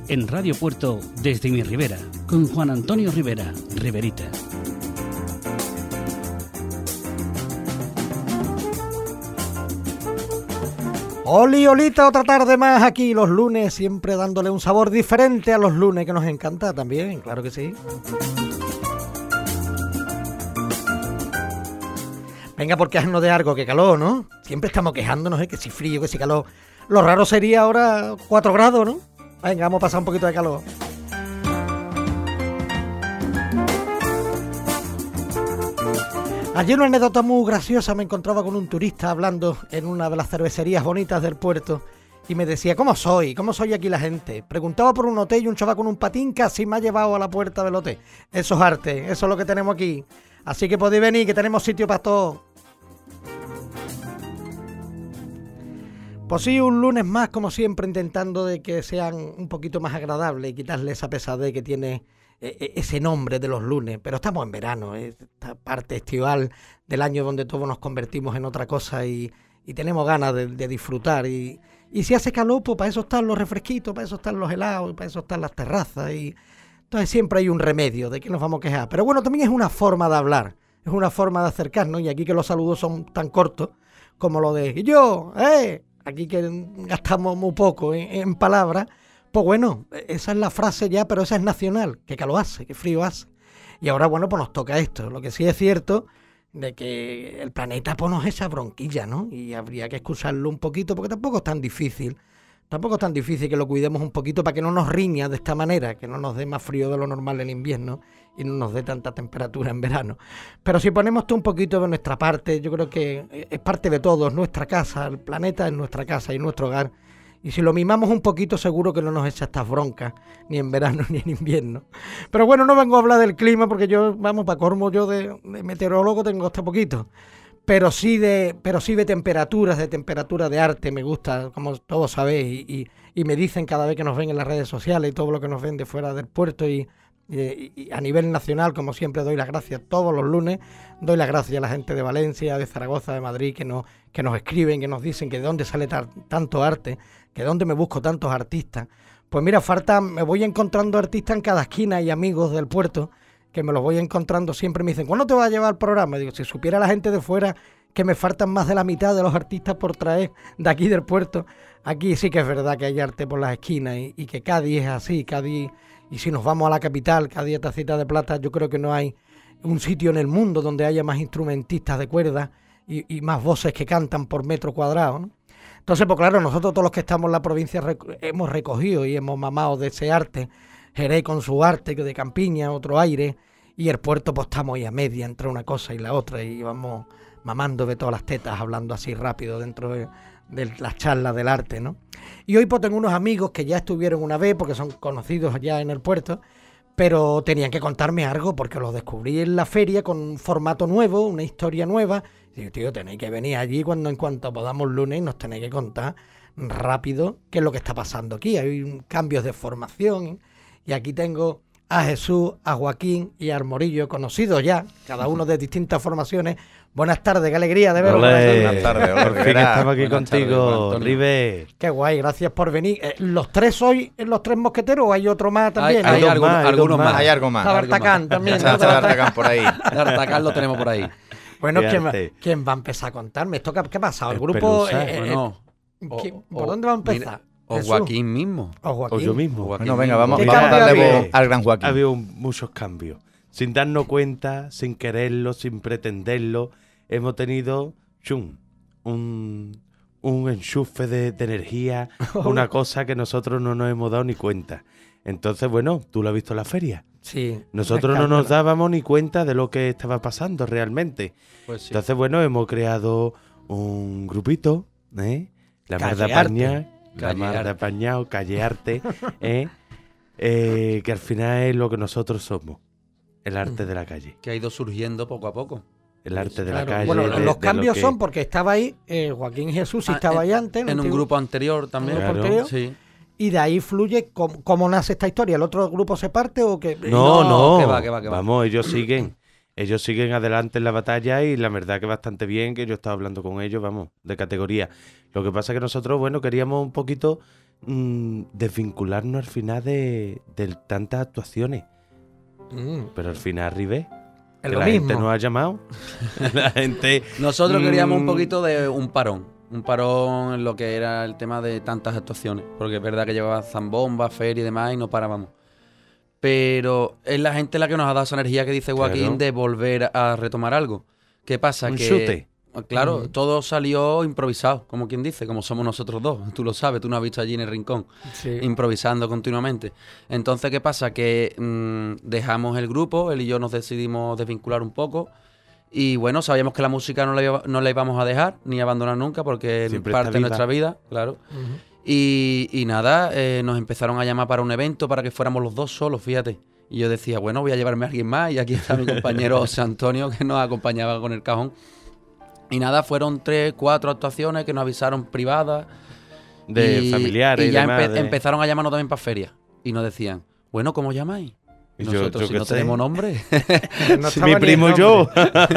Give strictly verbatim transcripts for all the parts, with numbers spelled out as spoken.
en Radio Puerto desde mi Ribera, con Juan Antonio Rivera, Riverita. Oli, olita, otra tarde más aquí los lunes, siempre dándole un sabor diferente a los lunes, que nos encanta también, claro que sí. Venga, por quejarnos de algo, que calor, ¿no? Siempre estamos quejándonos, ¿eh? Que si frío, que si calor. Lo raro sería ahora cuatro grados, ¿no? Venga, vamos a pasar un poquito de calor. Ayer una anécdota muy graciosa, me encontraba con un turista hablando en una de las cervecerías bonitas del puerto y me decía, ¿cómo soy? ¿Cómo soy aquí la gente? Preguntaba por un hotel y un chaval con un patín casi me ha llevado a la puerta del hotel. Eso es arte, eso es lo que tenemos aquí. Así que podéis venir, que tenemos sitio para todo. Pues sí, un lunes más, como siempre, intentando de que sean un poquito más agradables y quitarle esa pesadez que tiene ese nombre de los lunes. Pero estamos en verano, ¿eh? Esta parte estival del año donde todos nos convertimos en otra cosa y, y tenemos ganas de, de disfrutar. Y, y si hace calor, pues para eso están los refresquitos, para eso están los helados, para eso están las terrazas. Y entonces siempre hay un remedio, ¿de qué nos vamos a quejar? Pero bueno, también es una forma de hablar, es una forma de acercarnos. Y aquí que los saludos son tan cortos como lo de yo, eh... aquí que gastamos muy poco en, en palabras, pues bueno, esa es la frase ya, pero esa es nacional, que calor hace, que frío hace. Y ahora, bueno, pues nos toca esto. Lo que sí es cierto de que el planeta pues nos echa bronquilla, ¿no? Y habría que excusarlo un poquito, porque tampoco es tan difícil, tampoco es tan difícil que lo cuidemos un poquito para que no nos riña de esta manera, que no nos dé más frío de lo normal en invierno y no nos dé tanta temperatura en verano. Pero si ponemos todo un poquito de nuestra parte, yo creo que es parte de todos, nuestra casa, el planeta es nuestra casa y nuestro hogar. Y si lo mimamos un poquito, seguro que no nos echa estas broncas, ni en verano ni en invierno. Pero bueno, no vengo a hablar del clima, porque yo, vamos, para colmo yo de, de meteorólogo tengo hasta poquito. Pero sí de pero sí de temperaturas, de temperatura de arte, me gusta, como todos sabéis. Y, y, y me dicen cada vez que nos ven en las redes sociales y todo lo que nos ven de fuera del puerto y... Y, y a nivel nacional, como siempre, doy las gracias todos los lunes, doy las gracias a la gente de Valencia, de Zaragoza, de Madrid, que nos, que nos escriben, que nos dicen que de dónde sale tar, tanto arte, que de dónde me busco tantos artistas. Pues mira, falta, me voy encontrando artistas en cada esquina y amigos del puerto, que me los voy encontrando siempre. Me dicen, ¿cuándo te va a llevar el programa? Digo, si supiera la gente de fuera que me faltan más de la mitad de los artistas por traer de aquí del puerto. Aquí sí que es verdad que hay arte por las esquinas y, y que Cádiz es así, Cádiz... Y si nos vamos a la capital, Cádiz, Tacita de Plata, yo creo que no hay un sitio en el mundo donde haya más instrumentistas de cuerda y, y más voces que cantan por metro cuadrado, ¿no? Entonces, pues claro, nosotros todos los que estamos en la provincia rec- hemos recogido y hemos mamado de ese arte. Jerez con su arte, de campiña, otro aire, y el puerto pues estamos ahí a media entre una cosa y la otra y vamos mamando de todas las tetas, hablando así rápido dentro de... de las charlas del arte, ¿no? Y hoy pues tengo unos amigos que ya estuvieron una vez porque son conocidos ya en el puerto, pero tenían que contarme algo porque los descubrí en la feria con un formato nuevo, una historia nueva. Y digo, tío, tenéis que venir allí cuando en cuanto podamos lunes y nos tenéis que contar rápido qué es lo que está pasando aquí. Hay cambios de formación y aquí tengo a Jesús, a Joaquín y a Armorillo, conocidos ya, cada uno de distintas formaciones. Buenas tardes, qué alegría de veros. Buenas tardes, por fin estamos aquí Buenas contigo, tardes, Ribe. Qué guay, gracias por venir. Eh, ¿Los tres sois los tres mosqueteros o hay otro más también? Hay, hay ¿no? algunos, más, hay algunos dos más. más. Hay algo más. Tabartacán también. Está ¿no? Tabartacán por ahí. D'Artagnan lo tenemos por ahí. Bueno, ¿quién va, Fíjate. ¿quién va a empezar a contarme? ¿Esto qué, qué ha pasado? ¿El El grupo? Pelusa, eh, eh, Bueno, ¿qué- o- ¿Por o- dónde va a empezar? O Jesús. Joaquín mismo. O Joaquín. O yo mismo. Joaquín Bueno, venga, mismo. vamos, ¿Qué vamos a cambio darle ha voz habido? al gran Joaquín. Ha habido un- muchos cambios. Sin darnos cuenta, sin quererlo, sin pretenderlo, hemos tenido chum, un, un enchufe de, de energía, una cosa que nosotros no nos hemos dado ni cuenta. Entonces, bueno, tú lo has visto en la feria. Sí. Nosotros un no nos escándalo. dábamos ni cuenta de lo que estaba pasando realmente. Pues sí. Entonces, bueno, hemos creado un grupito, ¿eh? La Mar de Calle Apaña, Arte. la Calle Mar de Arte. Apañao, Calle Arte, ¿eh? Eh, que al final es lo que nosotros somos, el arte de la calle, Que ha ido surgiendo poco a poco. el arte de la Claro. calle. Bueno, de- los de lo cambios que- son porque estaba ahí eh, Joaquín Jesús, sí Ah, estaba ahí antes. En un antiguo- grupo anterior también. ¿Un grupo Claro. anterior? Sí. Y de ahí fluye cómo, cómo nace esta historia. ¿El otro grupo se parte o qué? No, No, no, que va, que va, que va. vamos, ellos siguen, ellos siguen adelante en la batalla y la verdad que bastante bien, que yo estaba hablando con ellos, vamos, de categoría. Lo que pasa es que nosotros, bueno, queríamos un poquito mm, desvincularnos al final de, de tantas actuaciones. Mm, Pero al final, Ribé, es que lo la mismo. gente nos ha llamado. La gente... Nosotros queríamos un mm, poquito de un parón. Un parón en lo que era el tema de tantas actuaciones. Porque es verdad que llevaba zambomba, feria y demás y no parábamos. Pero es la gente la que nos ha dado esa energía que dice Joaquín Claro. de volver a retomar algo. ¿Qué pasa? Un que chute. Claro, Ujú. todo salió improvisado, como quien dice, como somos nosotros dos. Tú lo sabes, tú nos has visto allí en el rincón, Sí. improvisando continuamente. Entonces, ¿qué pasa? Que mm, dejamos el grupo, él y yo nos decidimos desvincular un poco. Y bueno, sabíamos que la música no la, iba- no la íbamos a dejar ni abandonar nunca porque es Siempre parte está de viva. nuestra vida, claro. Ujú. Y, y nada, eh, nos empezaron a llamar para un evento para que fuéramos los dos solos, fíjate. Y yo decía, bueno, voy a llevarme a alguien más. Y aquí está mi compañero José Antonio, que nos acompañaba con el cajón. Y nada, fueron tres, cuatro actuaciones que nos avisaron privadas. De y, familiares y, y ya demás. empe- de- empezaron a llamarnos también para ferias. Y nos decían, bueno, ¿cómo llamáis? Y Y yo- nosotros, yo si qué no sé. tenemos nombre, No Sí, estaba mi ni el primo y nombre. yo.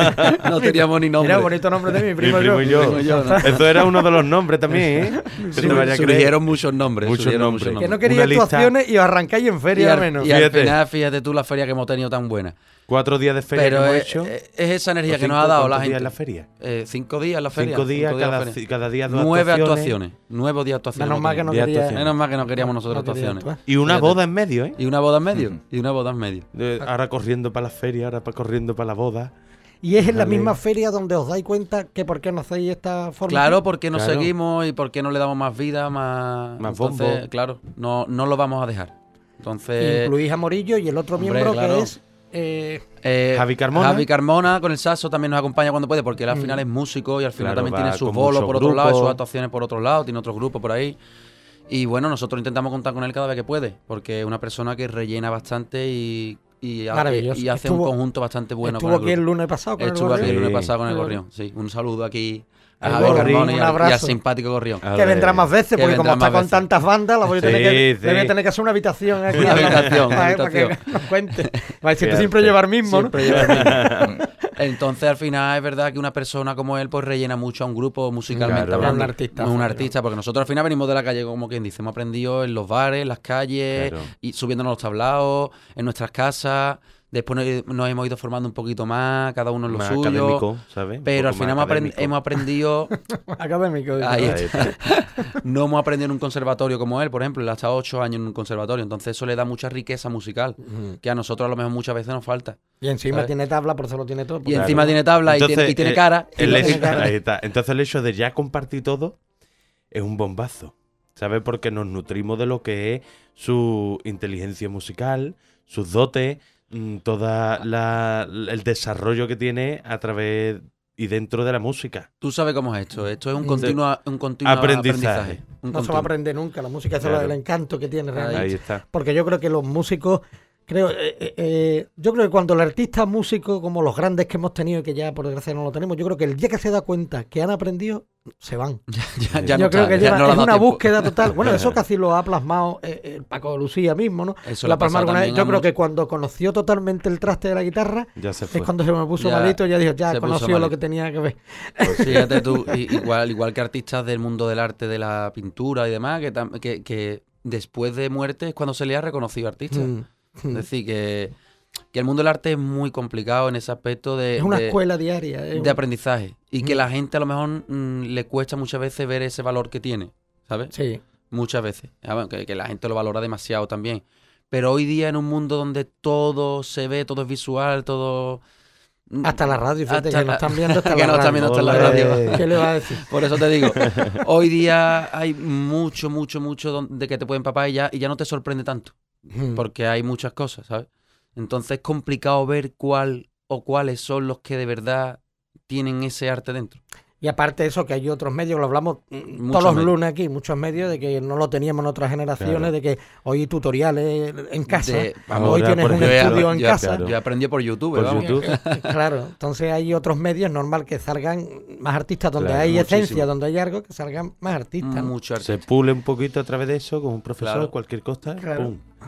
no teníamos ni nombre. Mira, bonito nombre de mi Mi primo, primo y yo. Primo y yo, ¿no? Eso era uno de los nombres también, ¿eh? Que Sur- te vaya a creer. surgieron muchos nombres. Muchos surgieron nombres. Que no Una quería lista- actuaciones y os arrancáis en Y feria al, al menos. y al Fíjate. final, fíjate tú la feria que hemos tenido tan buena. Cuatro días de feria Pero que hemos es, hecho. es- es esa energía ¿O que nos cinco? ha dado la ¿Cuántos días gente. en la feria? Eh, cinco días en la feria. Cinco días, en la cada, feria. cada día dos Nueve actuaciones. actuaciones. Nueve días de actuaciones. Menos mal que no Día quería. actuación. Menos mal que no queríamos nosotros no quería actuaciones. actuar. Y una Fíjate. boda en medio, ¿eh? Y una boda en medio. Ujú. Y una boda en medio. De- ahora corriendo para la feria, ahora pa- corriendo para la boda. Y es en la Vale. misma feria donde os dais cuenta que por qué no hacéis esta forma. Claro, porque nos Claro. seguimos y porque no le damos más vida, más. Más Entonces, bombo. claro, no, no lo vamos a dejar. Entonces. Incluís a Morillo y el otro Hombre, miembro claro. que es. eh, eh, Javi Carmona. Javi Carmona con el saxo también nos acompaña cuando puede, porque él al Mm. final es músico y al final Claro, también va tiene sus con bolos muchos por otro lado y sus grupos. actuaciones por otro lado, tiene otros grupos por ahí. Y bueno, nosotros intentamos contar con él cada vez que puede, porque es una persona que rellena bastante y, y, ha- Maravilloso. y hace Estuvo- un conjunto bastante bueno estuvo con el aquí el grupo. lunes pasado con Estuvo el aquí el Gorrión. lunes Sí. pasado con el Sí. Gorrión. Sí, un saludo aquí a Al Javi Gorrión, Carmona y, un al- y al abrazo. simpático Gorrión. Que vendrá más veces, Que porque como vendrá está más con veces. tantas bandas, la voy a tener, Sí, que, sí. le voy a tener que hacer una habitación aquí. Una habitación, una para, para que habitación. nos cuente. Va a decir, Fíjate. siempre llevar mismo, Siempre lleva el mismo. Entonces, al final, es verdad que una persona como él pues rellena mucho a un grupo musicalmente Claro. hablando. Es un artista, Es un claro. artista, porque nosotros al final venimos de la calle, como quien dice. Hemos aprendido en los bares, en las calles, Claro. y subiéndonos los tablaos, en nuestras casas. Después nos, nos hemos ido formando un poquito más, cada uno en lo Más suyo. académico, ¿sabes? Un Pero al poco final más hemos, aprend- académico. hemos aprendido, ¿no? Académico. dice. Ahí Ahí está. no hemos aprendido en un conservatorio como él, por ejemplo. Él ha estado ocho años en un conservatorio, entonces eso le da mucha riqueza musical, Ujú. que a nosotros a lo mejor muchas veces nos falta. Y encima ¿sabes? tiene tabla, por eso lo tiene todo. Y porque- encima tiene tabla y Entonces, tiene, y tiene eh, cara. El tiene hecho, cara. ahí está. Entonces el hecho de ya compartir todo es un bombazo, ¿sabes? Porque nos nutrimos de lo que es su inteligencia musical, sus dotes, mm, toda la, el desarrollo que tiene a través y dentro de la música. Tú sabes cómo es esto. Esto es un Mm. continuo, un continuo Aprendizaje. aprendizaje. Un no se va a continuo. aprender nunca. La música, eso Claro. es el encanto que tiene realmente. Ahí está. Porque yo creo que los músicos, creo, eh, eh, eh, yo creo que cuando el artista músico, como los grandes que hemos tenido, y que ya por desgracia no lo tenemos, yo creo que el día que se da cuenta que han aprendido, se van. Ya, ya yo no creo está, que ya lleva- no le ha es dado una tiempo. búsqueda total. Bueno, eso casi lo ha plasmado eh, el Paco Lucía mismo, ¿no? Eso La le ha pasado plasmado alguna vez. también Yo a creo que muchos. cuando conoció totalmente el traste de la guitarra, Ya se fue. es cuando se me puso Ya malito, ya dijo, ya se puso conoció lo malito. que tenía que ver. Pues fíjate tú, i- igual, igual que artistas del mundo del arte, de la pintura y demás, que, tam- que, que después de muerte es cuando se le ha reconocido artista. Mm, Es mm. decir, que, que el mundo del arte es muy complicado en ese aspecto de, Es una de- escuela diaria. es de un- aprendizaje. Y que Mm. la gente a lo mejor mm, le cuesta muchas veces ver ese valor que tiene, ¿sabes? Sí. Muchas veces. Ah, bueno, que, que la gente lo valora demasiado también. Pero hoy día en un mundo donde todo se ve, todo es visual, todo... Hasta la radio, fíjate Hasta que nos la- están viendo hasta que la nos están radio. viendo hasta la Ole. radio. ¿Qué le va a decir? Por eso te digo, hoy día hay mucho, mucho, mucho don- de que te pueden papar y ya, y ya no te sorprende tanto. Mm. Porque hay muchas cosas, ¿sabes? Entonces es complicado ver cuál o cuáles son los que de verdad tienen ese arte dentro. Y aparte de eso, que hay otros medios, lo hablamos mm, Muchos todos los medios. lunes aquí, muchos medios, de que no lo teníamos en otras generaciones, Claro. de que hoy tutoriales en casa, De- hoy Ahora, tienes por un ejemplo, estudio en yo- casa. claro. Yo aprendí por YouTube, Por vamos. YouTube. Claro, entonces hay otros medios, normal que salgan más artistas, donde Claro, hay muchísimo. esencia, donde hay algo, que salgan más artistas. ¿no? Mucho arte. Se pule un poquito a través de eso con un profesor, Claro. cualquier cosa, Claro. ¡pum!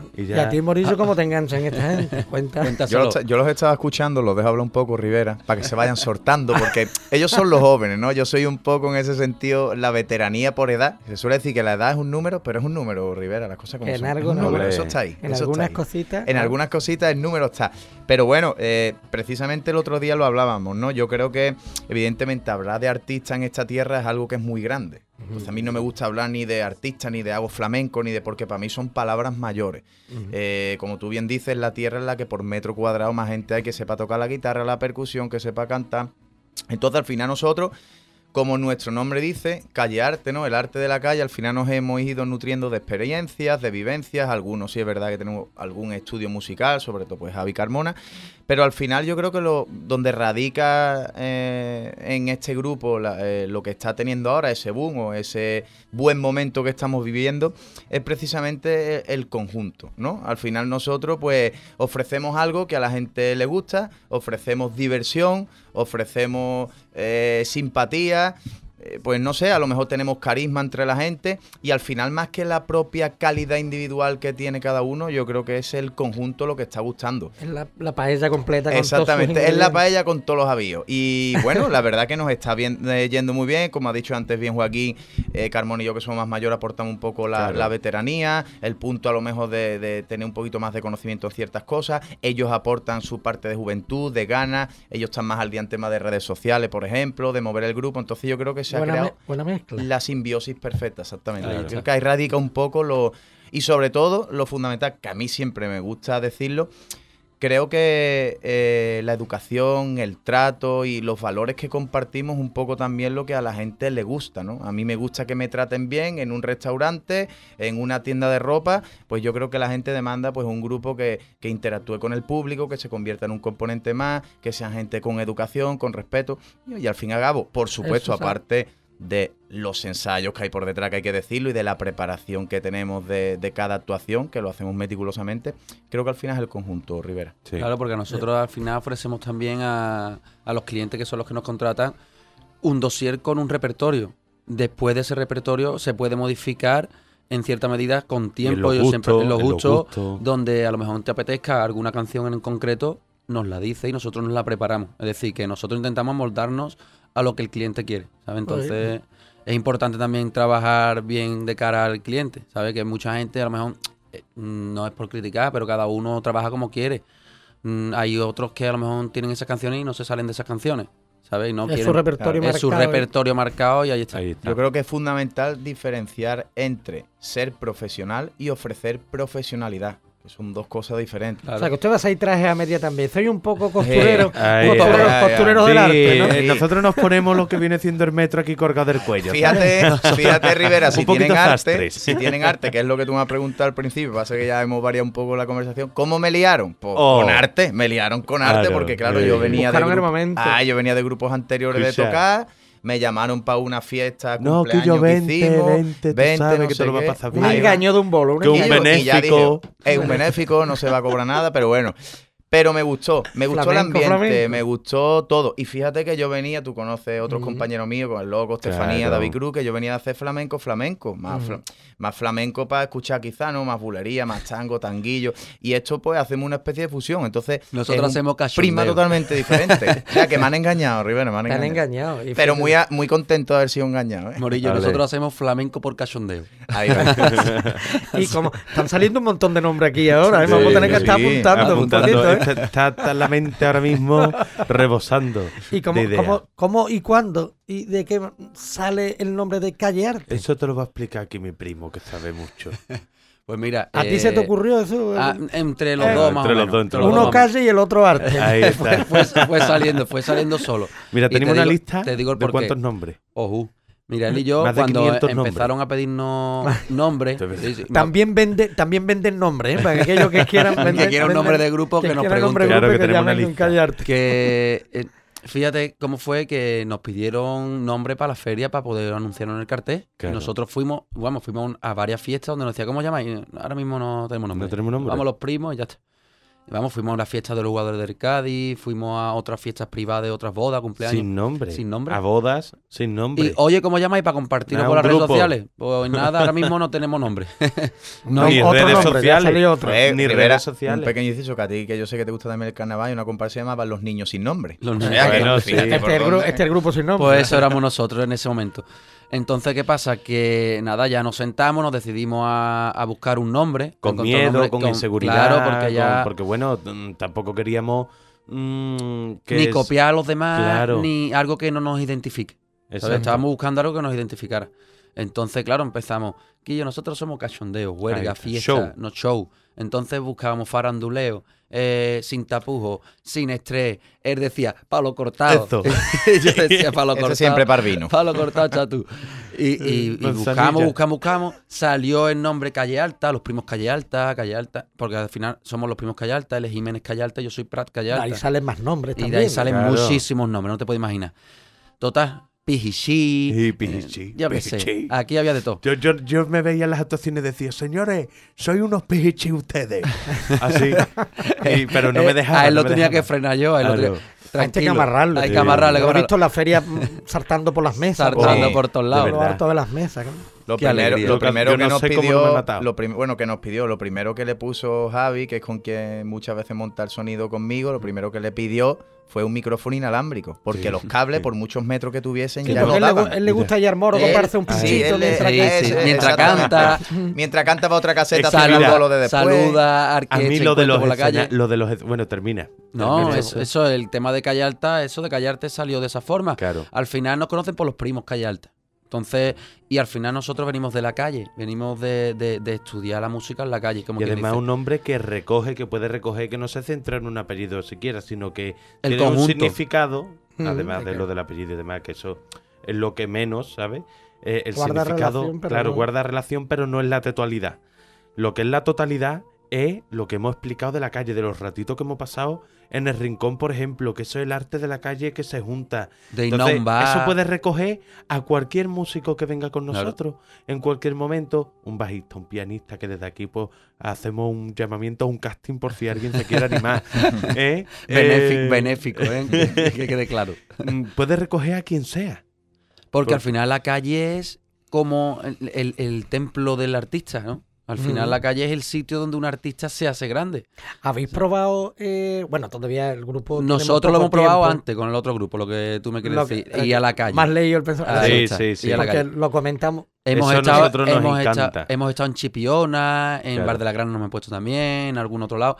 Y, Y ya... a ti, Mauricio, ¿cómo te enganchan esta gente? Cuenta. Yo Cuéntaselo. los, yo los estaba escuchando, los dejo hablar un poco, Rivera, para que se vayan soltando, porque ellos son los jóvenes, ¿no? Yo soy un poco en ese sentido la veteranía por edad. Se suele decir que la edad es un número, pero es un número, Rivera, las cosas como En son. algo Es un no. número, Hombre, eso está ahí. En eso algunas está ahí. cositas. En ah, algunas cositas el número está. Pero bueno, eh, precisamente el otro día lo hablábamos, ¿no? Yo creo que, evidentemente, hablar de artistas en esta tierra es algo que es muy grande. Entonces a mí no me gusta hablar ni de artista, ni de hago flamenco, ni de... porque para mí son palabras mayores. ujú. Eh, como tú bien dices, la tierra es la que por metro cuadrado más gente hay que sepa tocar la guitarra, la percusión, que sepa cantar. Entonces al final nosotros, como nuestro nombre dice, calle arte, ¿no? El arte de la calle, al final nos hemos ido nutriendo de experiencias, de vivencias, algunos sí es verdad que tenemos algún estudio musical, sobre todo pues Javi Carmona, pero al final yo creo que lo donde radica eh, en este grupo la, eh, lo que está teniendo ahora, ese boom o ese buen momento que estamos viviendo, es precisamente el conjunto, ¿no? Al final nosotros pues ofrecemos algo que a la gente le gusta, ofrecemos diversión, ofrecemos eh, simpatía, eh, pues no sé, a lo mejor tenemos carisma entre la gente y al final más que la propia calidad individual que tiene cada uno, yo creo que es el conjunto lo que está gustando. Es la, la paella completa. Con Exactamente, todos sus es la ingredientes. paella con todos los avíos. Y bueno, la verdad que nos está bien, eh, yendo muy bien. Como ha dicho antes bien Joaquín, eh, Carmón y yo que somos más mayores aportamos un poco la, Claro. la veteranía, el punto a lo mejor de, de tener un poquito más de conocimiento en ciertas cosas. Ellos aportan su parte de juventud, de ganas. Ellos están más al día en temas de redes sociales, por ejemplo, de mover el grupo. Entonces yo creo que se ha Buena, creado me- buena mezcla. la simbiosis perfecta, exactamente. Claro. Yo creo que ahí radica un poco lo... Y sobre todo, lo fundamental, que a mí siempre me gusta decirlo, creo que eh, la educación, el trato y los valores que compartimos un poco también lo que a la gente le gusta, ¿no? A mí me gusta que me traten bien en un restaurante, en una tienda de ropa, pues yo creo que la gente demanda pues un grupo que, que interactúe con el público, que se convierta en un componente más, que sea gente con educación, con respeto y, y al fin y al cabo, por supuesto, Eso, ¿sabes? aparte de los ensayos que hay por detrás, que hay que decirlo, y de la preparación que tenemos de, de cada actuación, que lo hacemos meticulosamente, creo que al final es el conjunto, Rivera. Sí. Claro, porque nosotros al final ofrecemos también a, a los clientes que son los que nos contratan un dossier con un repertorio. Después de ese repertorio se puede modificar en cierta medida con tiempo, los yo siempre gustos, en los en los gustos, gustos. donde a lo mejor te apetezca alguna canción en concreto, nos la dice y nosotros nos la preparamos. Es decir, que nosotros intentamos moldarnos a lo que el cliente quiere, ¿sabes? Entonces es importante también trabajar bien de cara al cliente, ¿sabes? Que mucha gente a lo mejor, eh, no es por criticar, pero cada uno trabaja como quiere. Mm, hay otros que a lo mejor tienen esas canciones y no se salen de esas canciones, ¿sabes? Y no Es quieren, su repertorio es su marcado, ¿eh? repertorio marcado y ahí está. Ahí está. Yo creo que es fundamental diferenciar entre ser profesional y ofrecer profesionalidad, que son dos cosas diferentes. Claro. O sea, que usted va a ir traje a media también. Soy un poco costurero. ahí costurero, está. costurero Sí, del arte, ¿no? eh, nosotros nos ponemos lo que viene siendo el metro aquí colgado del cuello. Fíjate, fíjate Rivera, si Un poquito tienen arte, sastres. si tienen arte, que es lo que tú me has preguntado al principio, pasa que ya hemos variado un poco la conversación. ¿Cómo me liaron? Pues Oh. con arte, me liaron con arte, Claro, porque claro, eh. yo venía de Buscaron el grupo- momento. ah, yo venía de grupos anteriores de Escucha. tocar. Me llamaron para una fiesta, No, que cumpleaños yo que vente, hicimos, vente, tú vente, sabes no que sé te lo va a qué. pasar Un bien. Ahí va. engaño de un bolo. Un Que un Y engaño. yo- y ya benéfico. dije, es un benéfico, no se va a cobrar nada, pero bueno. Pero me gustó, me gustó Flamenco, el ambiente, flamenco. me gustó todo. Y fíjate que yo venía, tú conoces otros Ujú. compañeros míos, con el loco, Estefanía, Claro. David Cruz, que yo venía a hacer flamenco, flamenco. Más, Ujú. fla- más flamenco para escuchar quizá, ¿no? Más bulería, más tango, tanguillo. Y esto pues hacemos una especie de fusión. Entonces, Nosotros es un hacemos cachondeo. prisma totalmente diferente. O sea, que me han engañado, Rivera, me han Te han engañado. engañado. Y Pero fíjate. muy, a- muy contento de haber sido engañado, ¿eh? Morillo, Vale. nosotros hacemos flamenco por cachondeo. Ahí va. Y como están saliendo un montón de nombres aquí ahora, ¿eh? Vamos a Sí, tener que sí. estar apuntando, Apuntando, un poquito, ¿eh? está, está- está la mente ahora mismo rebosando. ¿Y cómo, de ideas. cómo, cómo y cuándo y de qué sale el nombre de Calle Arte? Eso te lo va a explicar aquí mi primo, que sabe mucho. Pues mira... ¿A ti eh, se te ocurrió eso? ah, entre los Eh, dos, más entre o los menos. dos, entre los Uno dos. Calle y el otro Arte. Ahí está. Fue, fue saliendo, fue saliendo solo. Mira, Y te tenemos una digo- lista te digo el de porqué. cuántos nombres. Ojú. Mira, él y yo, Más de cuando quinientos empezaron a pedirnos nombres, Entonces, sí, sí, También vende, también venden nombres, ¿eh? Para aquellos que quieran vender. que quiera un venden- nombre de grupo que, nos quiera nombre de pregunte. Claro grupo que y tenemos una llamen un lista. Calle Arte. Que eh, fíjate cómo fue que nos pidieron nombre para la feria para poder anunciarlo en el cartel. Claro. Y nosotros fuimos, vamos, fuimos a varias fiestas donde nos decía, ¿cómo llamáis? Ahora mismo no tenemos nombre. No tenemos nombre. Vamos los primos y ya está. Vamos, fuimos a una fiesta de los jugadores del Cádiz, fuimos a otras fiestas privadas de otras bodas, cumpleaños. Sin nombre. Sin nombre. A bodas, sin nombre. Y oye, ¿cómo llamáis para compartirlo Nada, por un las redes grupo. sociales? Pues nada, ahora mismo no tenemos nombre. No, Ni otro redes nombre, ya sociales. salió otro. Pues, Ni Rivera, redes sociales. Un pequeño inciso que a ti, que yo sé que te gusta también el carnaval, y una comparsa se llamaba Los Niños Sin Nombre. Los O niños. sea, que Bueno, sí. fíjate Este por es, el gru- dónde. este es el grupo sin nombre. Pues eso éramos nosotros en ese momento. Entonces, ¿qué pasa? Que nada, ya nos sentamos, nos decidimos a, a buscar un nombre. Con encontrar un miedo, nombre, con, inseguridad. Claro, porque ya... con- porque bueno, mm, tampoco queríamos mm, que ni es- copiar a los demás, Claro. ni algo que no nos identifique. ¿sabes? Exacto. Estábamos buscando algo que nos identificara. Entonces, claro, empezamos. Quillo, nosotros somos cachondeo, Ahí huelga, está, fiesta, show. no show. Entonces buscábamos faranduleo, eh, sin tapujos, sin estrés. Él decía, palo cortado. Eso. Yo decía, palo Ese cortado. siempre parvino. Palo cortado, chatú. Y, y, y Manzanilla. buscamos, buscamos, buscamos. Salió el nombre Calle Alta, los primos Calle Alta, Calle Alta. Porque al final somos los primos Calle Alta, él es Jiménez Calle Alta, yo soy Prat Calle Alta. Ahí salen más nombres Y también. de ahí salen Claro. muchísimos nombres, no te puedes imaginar. Total, Pijichi. Sí, Pijichi, eh, yo qué sé. Pijichi. Aquí había de todo. Yo, yo, yo me veía en las actuaciones y decía, señores, soy unos pijichi ustedes. Así. Y- pero no me Eh, dejaba. A él no lo me tenía dejaba. que frenar yo. A él lo Claro. tenía- Hay que Tranquilo. amarrarlo. Hay Sí. que amarrarlo. hay que Lo he amarrarlo. visto en la feria mm, saltando por las mesas. Saltando Sí, por todos por lados. de lo verdad. alto de las mesas. claro. Lo Qué primero, alegría. lo primero Yo que no nos sé cómo no me pidió, he matado. lo prim- bueno, que nos pidió, lo primero que le puso Javi, que es con quien muchas veces monta el sonido conmigo, lo primero que le pidió fue un micrófono inalámbrico, porque Sí, los cables, sí. por muchos metros que tuviesen, Sí, ya porque no él, le, gu- daban. él le gusta hallar moro, Él- comprarse un sí, pinchito él le- mientras Sí, que- sí, Ese- mientras exactamente. canta, Mientras canta para otra caseta, Saluda, haciendo lo de después. saluda, A arqueche, mí lo de los por la calle. escena- lo de los bueno, termina. No, Termina. eso, eso, el tema de Calle Alta, eso de Calle Alta salió de esa forma. Claro. Al final nos conocen por los primos Calle Alta. Entonces, y al final nosotros venimos de la calle, venimos de, de- de estudiar la música en la calle. Como Y quien además dice. un nombre que recoge, que puede recoger, que no se centra en un apellido siquiera, sino que El tiene un conjunto. significado, Mm, además de de que- lo del apellido y demás, que eso es lo que menos, ¿sabes? Eh, el Guarda significado, relación, pero claro, no- guarda relación, pero no es la totalidad. Lo que es la totalidad es lo que hemos explicado de la calle, de los ratitos que hemos pasado en el rincón, por ejemplo, que eso es el arte de la calle que se junta. De Entonces, innombar. eso puede recoger a cualquier músico que venga con Claro. nosotros en cualquier momento, un bajista, un pianista, que desde aquí pues hacemos un llamamiento a un casting por si alguien se quiere animar. ¿Eh? Benéfico, Eh, benéfico, ¿eh? que, que quede claro. mm, Puede recoger a quien sea. Porque Por- al final la calle es como el, el- el templo del artista, ¿no? Al final Mm. la calle es el sitio donde un artista se hace grande. ¿Habéis probado? eh, bueno, todavía el grupo. tenemos Nosotros lo poco hemos probado tiempo. antes con el otro grupo, lo que tú me quieres Lo que- decir. Y a la calle. Más leído el pensamiento. Ahí Sí, está, sí, sí. y a la Porque calle. lo comentamos. Hemos Eso a estado, nosotros nos hemos, encanta. estado, hemos estado en Chipiona, en Claro. Bar de la Grana nos hemos puesto también, en algún otro lado.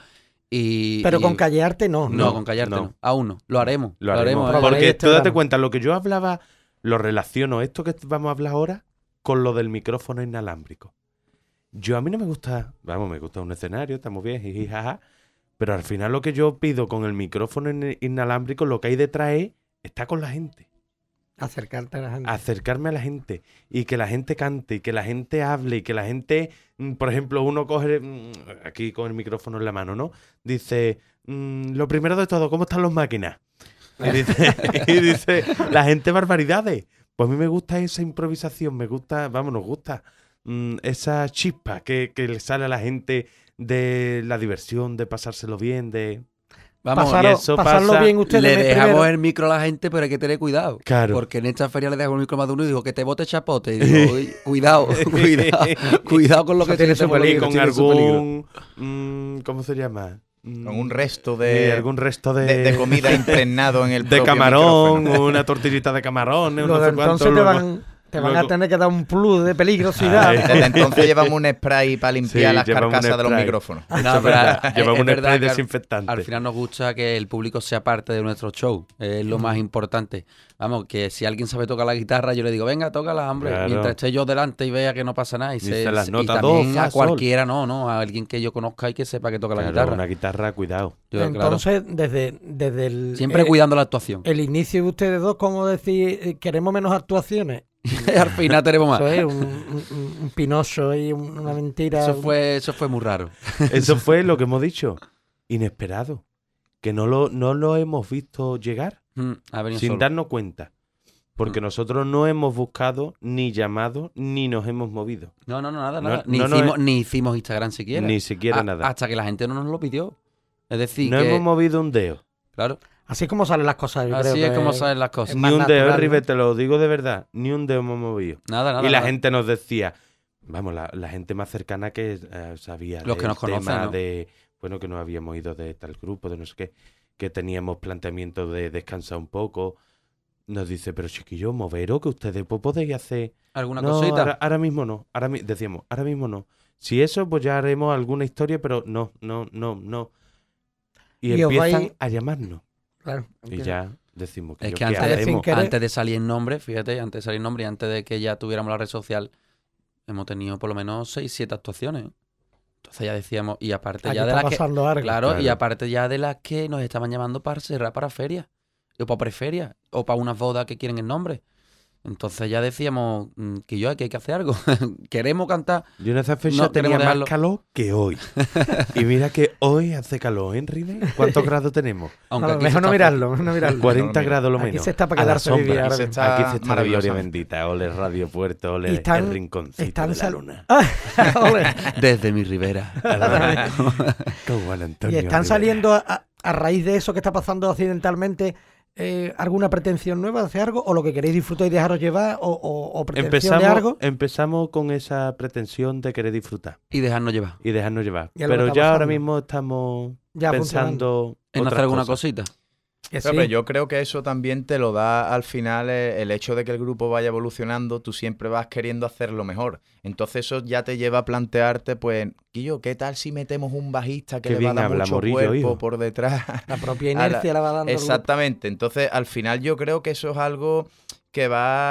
Y, Pero y- con Callearte no. No, No, con Callarte no. no. Aún no. Lo haremos. Lo haremos. ¿eh? Probaré Porque este tú date verano. cuenta, lo que yo hablaba, lo relaciono, esto que vamos a hablar ahora, con lo del micrófono inalámbrico. Yo a mí no me gusta, vamos, me gusta un escenario, estamos bien, jiji, jaja, pero al final lo que yo pido con el micrófono in- inalámbrico, lo que hay detrás es estar con la gente, Acercarte a la gente. acercarme a la gente y que la gente cante y que la gente hable y que la gente, mm, por ejemplo, uno coge, mm, aquí con el micrófono en la mano, ¿no? Dice, mm, lo primero de todo, ¿cómo están las máquinas? Y dice, y dice la gente barbaridades. Pues a mí me gusta esa improvisación, me gusta, vamos, nos gusta mm, esa chispa que, que le sale a la gente de la diversión, de pasárselo bien, de... Vamos, Pasarlo, y eso pasarlo pasa- bien ustedes. le me dejamos primero. el micro a la gente, pero hay que tener cuidado. Claro. Porque en esta feria le dejamos el micro a más de uno y digo que te bote chapote. Y digo, "Uy, cuidado, cuidado, cuidado con lo Eso que tiene se su te peligro, con tiene su peligro. algún... mm, ¿cómo se llama? Mm, Con un resto sí, de, algún resto de... de, de comida impregnado en el de propio camarón, micrófono. una tortillita de camarón, Lo no de sé cuánto, entonces te luego- van, te van a luego- tener que dar un plus de peligrosidad. Ay. Desde entonces llevamos un spray para limpiar Sí, las llevamos un carcasas de los spray. micrófonos. No, Eso es pero verdad. es- Llevamos es un verdad spray que al- desinfectante. Al final nos gusta que el público sea parte de nuestro show. Es lo más importante. Vamos, que si alguien sabe tocar la guitarra, yo le digo, venga, tócala, hombre. Claro. Mientras esté yo delante y vea que no pasa nada. Y, Y se, se las y nota, también do, a fa, sol. cualquiera, no, no. A alguien que yo conozca y que sepa que toca la Claro, guitarra. una guitarra, cuidado. Yo, claro. Entonces, desde, desde el, Siempre el, cuidando la actuación. el inicio de ustedes dos, ¿cómo decir eh, queremos menos actuaciones? Al final tenemos más. Eso es un, un, un pinocho y un- una mentira. Eso fue, eso fue muy raro. Eso fue lo que hemos dicho. Inesperado. Que no lo, no lo hemos visto llegar Mm, ha venido sin solo. darnos cuenta. Porque Mm. nosotros no hemos buscado, ni llamado, ni nos hemos movido. No, no, no, nada, No, nada. Ni, no, no hicimos, es- ni hicimos Instagram siquiera. Ni siquiera A- nada. Hasta que la gente no nos lo pidió. Es decir, No que... hemos movido un dedo. Claro, Así es como salen las cosas. Yo así creo es que como salen las cosas. es Ni más un dedo, natural, River, ¿no? te lo digo de verdad. Ni un dedo hemos movido. Nada, nada. y la nada. gente nos decía, vamos, la, la gente más cercana que eh, sabía Los que del nos conocen, tema ¿no? de, bueno, que nos habíamos ido de tal grupo, de no sé qué, que teníamos planteamiento de descansar un poco. Nos dice, pero chiquillo, moveros, que ustedes pues, podéis hacer... ¿Alguna no, cosita? Ahora, ahora mismo no. Ahora mi- decíamos, ahora mismo no. Si eso, pues ya haremos alguna historia, pero no, no, no, no. Y, Y os empiezan vais- a llamarnos. Claro, Y ya decimos que, Es yo, que ¿qué antes, Sin haremos? querer- antes de salir en nombre, fíjate, antes de salir en nombre y antes de que ya tuviéramos la red social, hemos tenido por lo menos seis, siete actuaciones. Entonces ya decíamos, y aparte aquí ya de está las que... pasando algo. Claro, y Claro. aparte ya de las que nos estaban llamando para cerrar para ferias, o para preferias, o para unas bodas que quieren el nombre. Entonces ya decíamos mm, que yo que hay que hacer algo. Queremos cantar. Yo en esa fecha No tenía queremos más dejarlo. calor que hoy. Y mira que hoy hace calor, ¿eh, River? ¿Cuántos grados tenemos? Aunque No, aquí mejor se no está- mirarlo, mejor no mirarlo. cuarenta mira. grados lo Aquí menos. se está para A la quedarse vivir sombra. ahora Aquí se mismo. está Aquí se está maravilloso. Gloria bendita, ole Radio Puerto, ole Y están- el rinconcito están de la sal- luna. Ole. Desde mi ribera. Con Juan Antonio Y están Rivera. saliendo a, a- a raíz de eso que está pasando accidentalmente eh, alguna pretensión nueva de hacer algo o lo que queréis disfrutar y dejaros llevar o, o, o pretensión de Empezamos, algo. empezamos con esa pretensión de querer disfrutar Y dejarnos llevar. y dejarnos llevar. Y es lo que Pero está ya ahora pasando. mismo estamos Ya pensando En otras hacer alguna cosas. cosita. Que sí. Pero, pero yo creo que eso también te lo da al final eh, el hecho de que el grupo vaya evolucionando, tú siempre vas queriendo hacerlo mejor. Entonces eso ya te lleva a plantearte, pues, Guillo, ¿qué tal si metemos un bajista que Qué le va a bien dar habla, mucho Morillo, cuerpo hijo. por detrás? La propia a la- inercia la, va dando el grupo. Exactamente. Entonces, al final yo creo que eso es algo que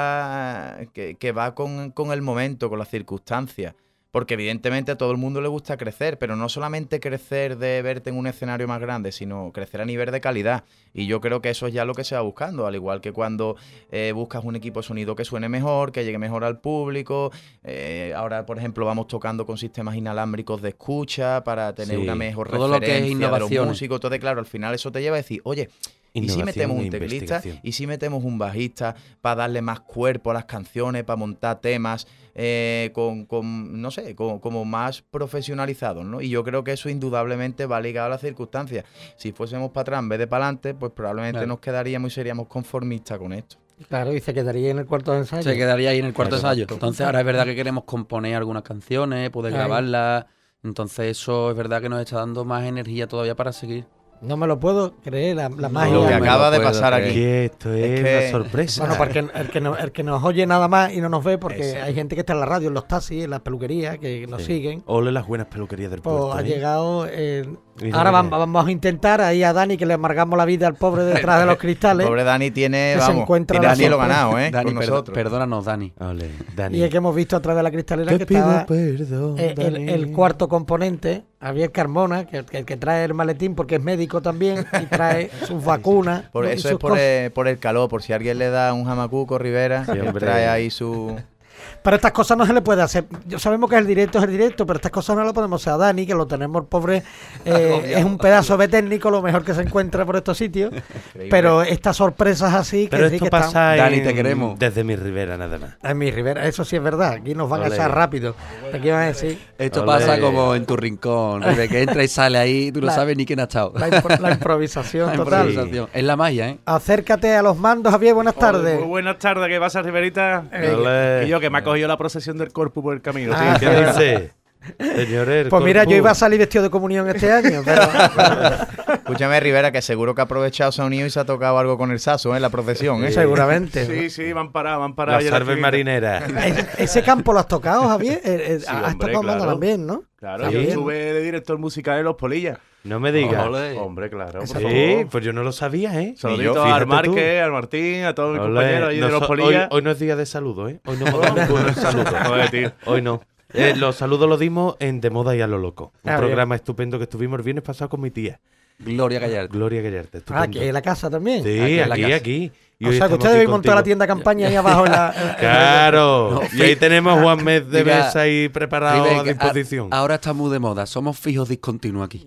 va, que, que va con, con el momento, con las circunstancias. Porque evidentemente a todo el mundo le gusta crecer, pero no solamente crecer de verte en un escenario más grande, sino crecer a nivel de calidad. Y yo creo que eso es ya lo que se va buscando, al igual que cuando eh, buscas un equipo de sonido que suene mejor, que llegue mejor al público. Eh, ahora, por ejemplo, vamos tocando con sistemas inalámbricos de escucha para tener Sí. una mejor Todo lo que es referencia de los innovaciones. músicos. Entonces, claro, al final eso te lleva a decir, oye, ¿y si Innovación metemos e un teclista? investigación. ¿Y si metemos un bajista para darle más cuerpo a las canciones, para montar temas eh, con, con, no sé, con- como más profesionalizados, ¿no? Y yo creo que eso indudablemente va ligado a las circunstancias. Si fuésemos para atrás en vez de para adelante, pues probablemente Claro. nos quedaríamos y seríamos conformistas con esto. Claro, y se quedaría en el cuarto de ensayo. Se quedaría ahí en el cuarto Exacto. ensayo. Entonces ahora es verdad que queremos componer algunas canciones, poder Claro. grabarlas. Entonces eso es verdad que nos está dando más energía todavía para seguir. No me lo puedo creer, la, la magia. Lo que me acaba lo de puedo pasar creer. aquí. Que esto es, Es que- una sorpresa. Bueno, para el que, el, que no- el que nos oye nada más y no nos ve, porque Eso. hay gente que está en la radio, en los taxis, en las peluquerías, que nos Sí. siguen. Ole las buenas peluquerías del Pues puerto. ha ¿eh? llegado. eh, Mira, ahora mira. vamos, vamos a intentar ahí a Dani que le amargamos la vida al pobre detrás de los cristales. Pobre Dani tiene, Que se vamos, encuentra tiene la el cielo sorpresa. ganado, ¿eh? Dani, con per- nosotros. perdónanos, Dani. Ole, Dani. Y es que hemos visto a través de la cristalera Te que pido estaba perdón, eh, el, Dani. el cuarto componente, Javier Carmona, que, que, que trae el maletín porque es médico también y trae sus vacunas. Por ¿no? y eso sus es por cosas. el, por el calor, por si alguien le da un jamacuco Rivera, Sí, que hombre. trae ahí su... Pero estas cosas no se le puede hacer. Yo sabemos que el directo es el directo, pero estas cosas no las podemos hacer a Dani, que lo tenemos el pobre. eh, es un pedazo de técnico, lo mejor que se encuentra por estos sitios. Pero estas sorpresas así, que Pero sí esto que están. pasa Dani, en- te queremos. desde mi ribera nada más. En mi Rivera, eso sí es verdad. Aquí nos van a Ole. echar rápido. Aquí van a decir Esto Ole. pasa como en tu rincón, de que entra y sale ahí, tú no La- sabes ni quién ha estado. la, impro- la improvisación La total. improvisación. Es la magia, ¿eh? Acércate a los mandos, Javier. Buenas tardes. Muy buenas tardes, ¿qué pasa, Riverita? Ole. Y yo que me ha cogido la procesión del corpus por el camino. Ah, tío. ¿Qué dice? Señores, Pues mira, yo corpus. iba a salir vestido de comunión este año, pero Escúchame, Rivera, que seguro que ha aprovechado, se ha unido y se ha tocado algo con el saso, ¿eh? En la procesión, ¿eh? seguramente. Sí, sí, van parados, van parados. La ya salve chiquita. marinera. Ese, ese campo lo has tocado, Javier. Eh, eh, Sí, has hombre, tocado mando claro. también, ¿no? Claro, Está yo bien. estuve de director musical de Los Polillas. No me digas. Ole. Hombre, claro. por Esa- favor. Sí, pues yo no lo sabía, ¿eh? Saludito yo, al fíjate Márquez, al Martín, a todos mis Ole, compañeros allí de no Los so- hoy, Polillas. hoy no es día de saludo, ¿eh? Hoy no hemos dado ninguno el saludo. Joder, tío. Hoy no. Eh, los saludos los dimos en De Moda y a lo Loco. Un Ah, programa estupendo que estuvimos el viernes pasado con mi tía, Gloria Gallardo. Gloria Gallarte. Ah, Estupendo. aquí en la casa también. Sí, Aquí en la aquí, casa. aquí. Y O hoy sea, que estamos ustedes aquí habéis montado la contigo. tienda campaña ahí abajo en la... en- en- Claro. No, y ahí tenemos Juan Mes de Mira, mesa ahí preparado Ribe, a que disposición. a- ahora está muy de moda. Somos fijos discontinuos aquí.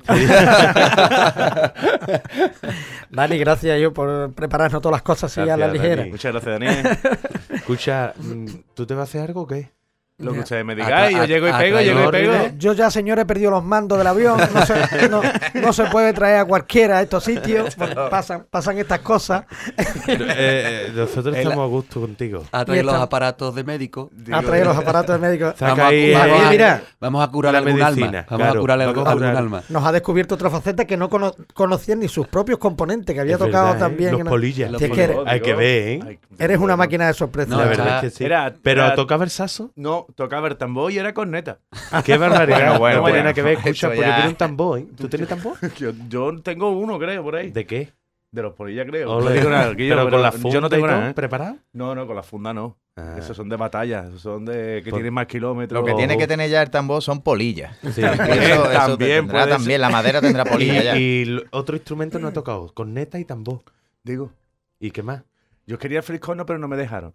Dani, gracias yo por prepararnos todas las cosas así a la Gracias, ligera. Dani. Muchas gracias, Daniel. Escucha, mm, ¿tú te vas a hacer algo o qué? Lo que Ya. ustedes me A digáis, tra- yo llego y a pego, traidor, llego y pego. River. Yo ya, señor, he perdido los mandos del avión. No se, no, no se puede traer a cualquiera a estos sitios. Porque pasan, pasan estas cosas. Eh, eh, nosotros El- estamos a gusto contigo. A traer Y los esta- aparatos de médico. A traer los aparatos de médicos. Saca Vamos a, ahí, cu- vamos eh, a- mira. vamos a curar la algún medicina, alma. Vamos claro, a curar algún, vamos a algún curar. alma. Nos ha descubierto otra faceta que no cono- conocían ni sus propios componentes, que había Es tocado verdad, ¿eh? también. Los en- polillas. Los Si es que eres, polillas. Hay que ver, ¿eh? Ay, eres una máquina de sorpresa. No, La está- verdad es que sí. Era- Pero era- tocaba el saso. No, tocaba el tambor y era corneta. Qué barbaridad. Bueno, bueno, no tiene bueno. nada que ver. Escucha, Esto porque ya- tiene un tambor, ¿eh? ¿Tú tienes tambor? Yo, yo tengo uno, creo, por ahí. ¿De qué? De los polillas, creo. Ole. No digo nada, Guillo, pero, pero con la funda yo no tengo y todo nada, ¿eh? preparado. No, no, con la funda no. Ah. Esos son de batalla, esos son de que Pues- tienen más kilómetros. Lo que Ojo. tiene que tener ya el tambor son polillas. Sí. Eso, eso También tendrá puede también, la madera tendrá polilla ya. y, y l- otro instrumento no he tocado, corneta y tambor. Digo, ¿Y qué más? yo quería el friscorno, pero no me dejaron.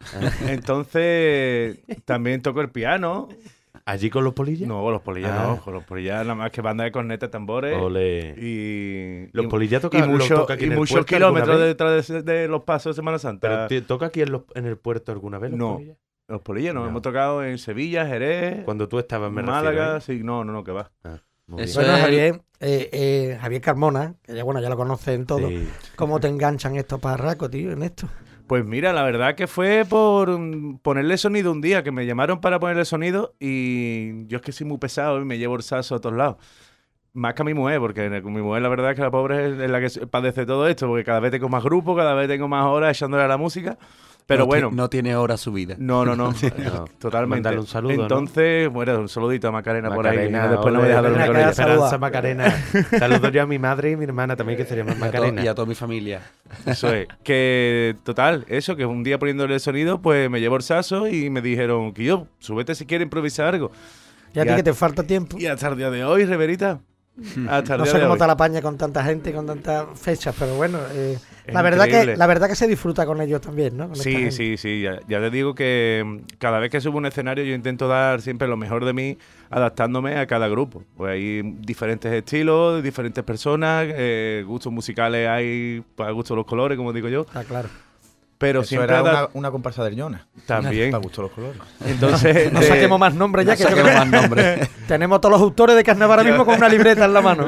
Entonces, también toco el piano. ¿Allí con los polillas? No, con los polillas Ah. no, con los polillas nada más que banda de cornetas, tambores. Ole. Y, Los y- polillas y tocan lo mucho- toca aquí y en el muchos puerto alguna kilómetros vez. detrás de, de los pasos de Semana Santa. ¿Pero te- toca aquí en, los- en el puerto alguna vez los No. polillas? Los polillas no, No. hemos tocado en Sevilla, Jerez, Cuando tú estabas, me Málaga, refiero. sí, no, no, no, que va. ¿eh? Ah, muy Eso Bueno, es- Javier, eh, eh, Javier Carmona, que ya, bueno, ya lo conocen todos. bien. Sí. ¿Cómo te enganchan estos parracos, tío, en esto? Pues mira, la verdad que fue por mm, ponerle sonido un día, que me llamaron para ponerle sonido y yo es que soy muy pesado y me llevo el saso a todos lados. Más que a mi mujer, porque mi mujer la verdad es que la pobre es la que padece todo esto, porque cada vez tengo más grupo, cada vez tengo más horas echándole a la música. Pero no bueno, ti- no tiene hora su vida. no, no, no, No. totalmente. Mándale un saludo, ¿no? Entonces, bueno, un saludito a Macarena, por ahí, que Macarena, después no me ole, deja dormir venga, con que ella. ya saluda. Esperanza Macarena. Saludo yo a mi madre y mi hermana también, que se llama Y a, to- Macarena. y a toda mi familia. Eso es. Que, total, eso, que un día poniéndole el sonido, pues me llevo el saso y me dijeron que yo, súbete si quieres improvisar algo. Ya a ti Ya. que te falta tiempo. Y hasta el día de hoy, Reverita. Hasta el No día sé de cómo hoy. te la paña con tanta gente y con tantas fechas, pero bueno, eh, Es la verdad increíble. que la verdad que se disfruta con ellos también, ¿no? Con esta Sí, gente. sí, sí. Ya, ya te digo que mm, cada vez que subo un escenario yo intento dar siempre lo mejor de mí adaptándome a cada grupo. Pues hay diferentes estilos, diferentes personas, eh, gustos musicales hay para gusto los colores, como digo yo. Está claro. Pero Eso siempre era ada- una, una comparsa del Jonas. también. Para gusto los colores. Entonces, No de- saquemos más nombres ya, No que yo saquemos creo que más nombres. tenemos todos los autores de carnaval ahora mismo con una libreta en la mano.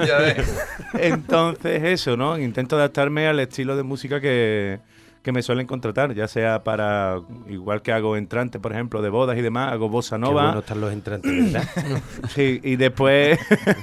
Entonces eso, ¿no? Intento adaptarme al estilo de música que, que me suelen contratar, ya sea para, igual que hago entrantes, por ejemplo, de bodas y demás, hago bossa Qué nova. bueno están los entrantes, ¿verdad? Sí, y después...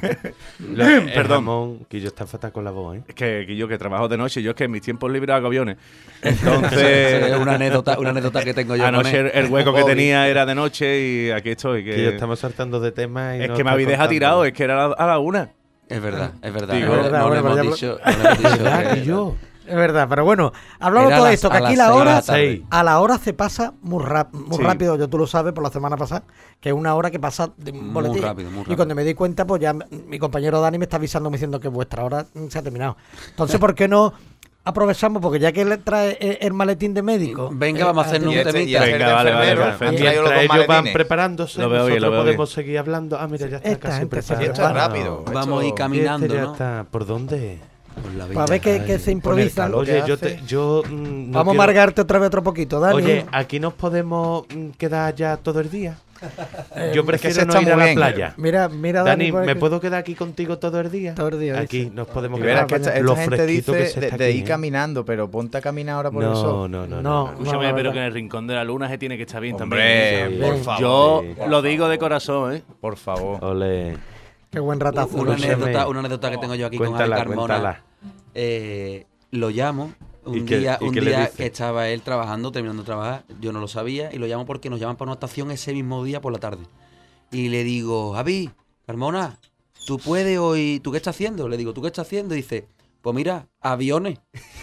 Lo- el Perdón. jamón, que yo está fatal con la voz, ¿eh? Es que, que yo que trabajo de noche, yo es que en mis tiempos libres hago aviones. Es Entonces, una anécdota, una anécdota que tengo yo con anoche él. el, el hueco que Hobby. tenía era de noche y aquí estoy. Que, Que ya estamos saltando de temas y es no que me está habéis dejado contando. tirado, es que era a la, a la una. Es verdad, es verdad. Digo, no, verdad, no le bueno, hemos pero dicho, no le hemos dicho ¿Verdad? que- Y yo. Es verdad, pero bueno, hablando de Era todo las- esto, que a aquí las la seis de hora, la tarde. Seis. a la hora se pasa muy, rap- muy Sí. rápido, yo tú lo sabes por la semana pasada, que es una hora que pasa de un Muy boletín. rápido, muy Y rápido. cuando me di cuenta, pues ya mi compañero Dani me está avisando, me diciendo que vuestra hora mm, se ha terminado. Entonces, ¿por qué no aprovechamos? Porque ya que le trae eh, el maletín de médico. Venga, eh, vamos a hacer ti- un Y este- y temita. este Venga, de vale, vale, enfermero, perfecto. han traído los Mientras dos ellos van maletines. preparándose, Lo veo bien, nosotros lo veo podemos bien. seguir hablando. Ah, mira, ya está Esta casi gente se preparado. Esto es prepara. rápido. Vamos a ir Esto- caminando, Este ya ¿no? está. ¿Por dónde? Por la Para ver que, bella que se calle. improvisan. calor. Oye, que yo, hace. te, yo mm, no Vamos a quiero- amargarte otra vez otro poquito, Dani. Oye, aquí nos podemos mm, quedar ya todo el día. Yo que prefiero se no está ir a muy la bien. playa. Mira, mira, Dani. Dani, por ¿me aquí. puedo quedar aquí contigo todo el día? Todo el día, Aquí dice. nos podemos Y quedar. verás que esta, esta Lo gente fresquito dice que se de, está de aquí, ir ¿eh? caminando, pero ponte a caminar ahora por el sol. No, no, no. No, no, no. Escúchame, no, pero no. que en el rincón de la luna se tiene que estar bien Hombre, también. por Bien. favor. Yo Sí. lo digo de corazón, ¿eh? Por favor. Ole. Qué buen ratazo. Una Escúchame. anécdota, una anécdota que tengo yo aquí con Cuéntala, Javi Carmona. cuéntala. Eh, lo llamo ¿Y un qué- día, y un qué le día dice? que estaba él trabajando, terminando de trabajar, yo no lo sabía, y lo llamo porque nos llaman para una estación ese mismo día por la tarde. Y le digo, Javi, Carmona, ¿tú puedes hoy? ¿Tú qué estás haciendo? Le digo, ¿tú qué estás haciendo? Y dice, pues mira, aviones.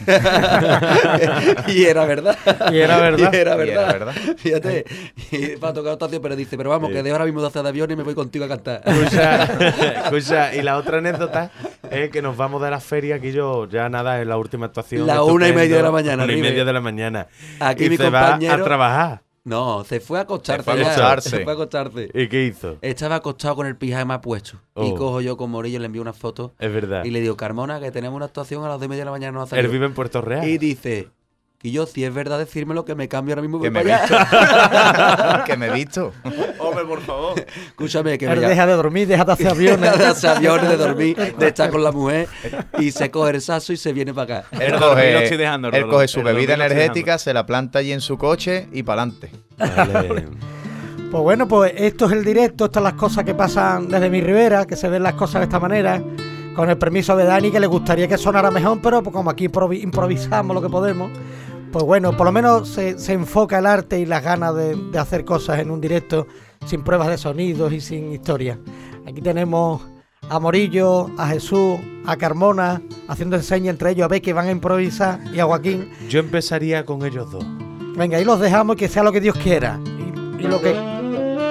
Y era verdad. Y era verdad. Y era Y verdad. era verdad. Fíjate, y para tocar estación, pero dice, pero vamos, que de ahora mismo de hacer de aviones y me voy contigo a cantar. Escucha, escucha, y la otra anécdota es que nos vamos de la feria, aquí yo ya nada, en la última actuación. La una y estupendo, media de la mañana, Una y Ribe. media de la mañana. Aquí y mi se va compañero- a trabajar. No, se fue a acostarse. Se fue a ya, acostarse. Se fue a acostarse. ¿Y qué hizo? Estaba acostado con el pijama puesto. Y Oh. cojo yo con Morillo, le envío una foto Es verdad. y le digo, Carmona, que tenemos una actuación a las dos y media de la mañana. No hace Él yo". vive en Puerto Real. Y dice, que yo, si es verdad, decírmelo, que me cambio ahora mismo. Que voy me he para allá. visto. Que me he visto. Hombre, por favor. Escúchame, que me Pero llama- deja de dormir, deja de hacer aviones. de hacer aviones, de dormir, de estar con la mujer y se coge el saso y se viene para acá. Él El dormir lo coge, estoy dejando, el él dormir- coge su el dormir bebida lo estoy energética, se la planta allí en su coche y para adelante. Vale. Pues bueno, pues esto es el directo, estas son las cosas que pasan desde mi ribera, que se ven las cosas de esta manera, con el permiso de Dani, que le gustaría que sonara mejor, pero pues como aquí improvi- improvisamos lo que podemos, pues bueno, por lo menos se, se enfoca el arte y las ganas de, de hacer cosas en un directo sin pruebas de sonidos y sin historia. Aquí tenemos a Morillo, a Jesús, a Carmona, haciendo señas entre ellos a ver que van a improvisar, y a Joaquín. Yo empezaría con ellos dos. Venga, ahí los dejamos, que sea lo que Dios quiera. Y, y lo que...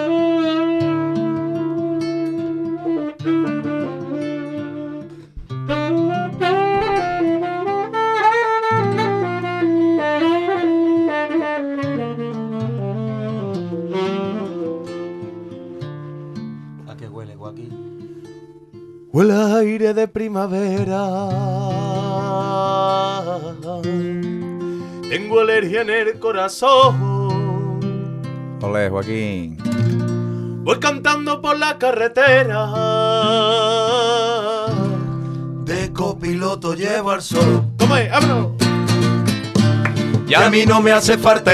¿A qué huele, Joaquín? Huele a aire de primavera. Tengo alergia en el corazón. Ole, Joaquín. Voy cantando por la carretera. De copiloto llevo al sol. ¿Cómo es? ¡Vámonos! Y a mí no me hace falta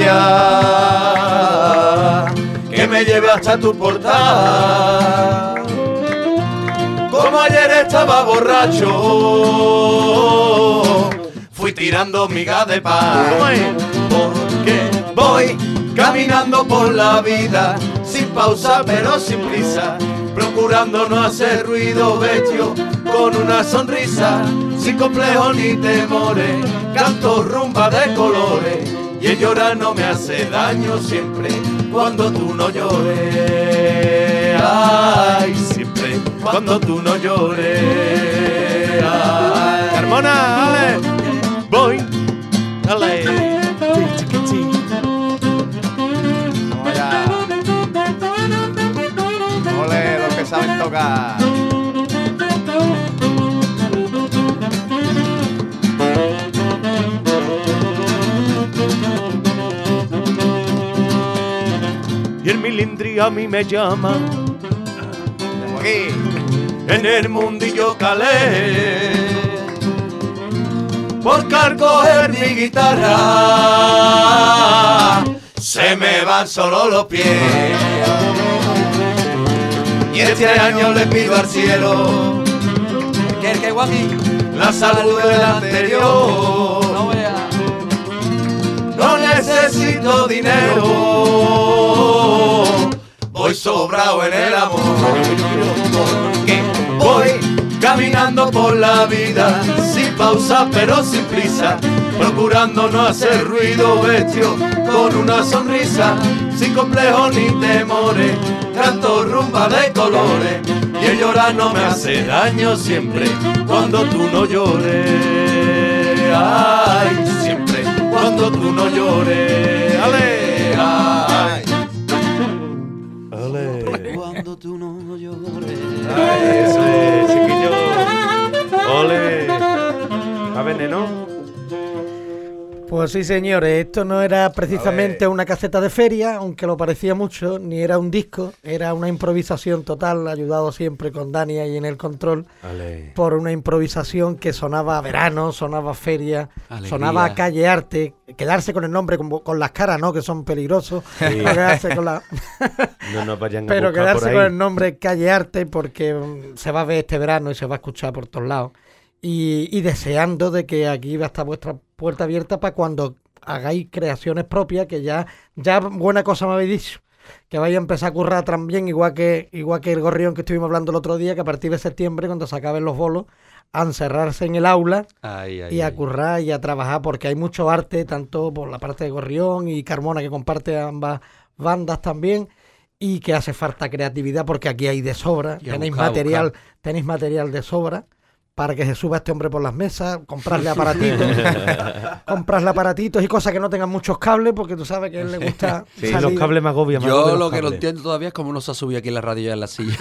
estrella que me lleve hasta tu portal. Como ayer estaba borracho, fui tirando migas de pan. Porque voy caminando por la vida, sin pausa pero sin prisa, procurando no hacer ruido, vestido con una sonrisa, sin complejos ni temores, canto rumba de colores, y el llorar no me hace daño siempre, cuando tú no llores. Ay, siempre, cuando tú no llores. Ay. Carmona, ale, voy, ale. Vamos allá. Ole, los que saben tocar. Y el milindri a mí me llama, Aquí. en el mundillo calé, porque al coger mi guitarra se me van solo los pies. Y este año le pido al cielo ¿Qué, qué, Joaquín? la salud del anterior. No vea. No necesito dinero, voy sobrado en el amor, porque voy caminando por la vida, sin pausa pero sin prisa, procurando no hacer ruido, vestido con una sonrisa, sin complejos ni temores, canto rumba de colores, y el llorar no me hace daño siempre, cuando tú no llores. Ay, siempre, cuando tú no llores. Ale, ay. Ale. Cuando tú no llores. Ay, eso es, chiquillo. Ole. ¿A veneno? Pues sí, señores, esto no era precisamente una caseta de feria, aunque lo parecía mucho, ni era un disco, era una improvisación total, ayudado siempre con Dani ahí en el control, Ale. por una improvisación que sonaba a verano, sonaba a feria, Alegría. sonaba a calle arte, quedarse con el nombre, con, con las caras, ¿no?, que son peligrosos, Sí. no quedarse con la... No nos vayan a pero buscar quedarse por con ahí. el nombre calle arte porque mm, se va a ver este verano y se va a escuchar por todos lados. Y, y deseando de que aquí va a estar vuestra puerta abierta para cuando hagáis creaciones propias, que ya, ya buena cosa me habéis dicho, que vais a empezar a currar también, igual que, igual que el gorrión que estuvimos hablando el otro día, que a partir de septiembre, cuando se acaben los bolos, a encerrarse en el aula Ay, ay, y a ay. currar y a trabajar, porque hay mucho arte, tanto por la parte de Gorrión y Carmona, que comparte ambas bandas también, y que hace falta creatividad, porque aquí hay de sobra, Y a tenéis buscar, a material, buscar. tenéis material de sobra para que se suba este hombre por las mesas, comprarle aparatitos, comprarle aparatitos y cosas que no tengan muchos cables, porque tú sabes que a él le gusta Sí, salir. los cables me agobian. me Yo agobian lo los que no cables. entiendo todavía es cómo no se ha subido aquí en la radio ya en la silla.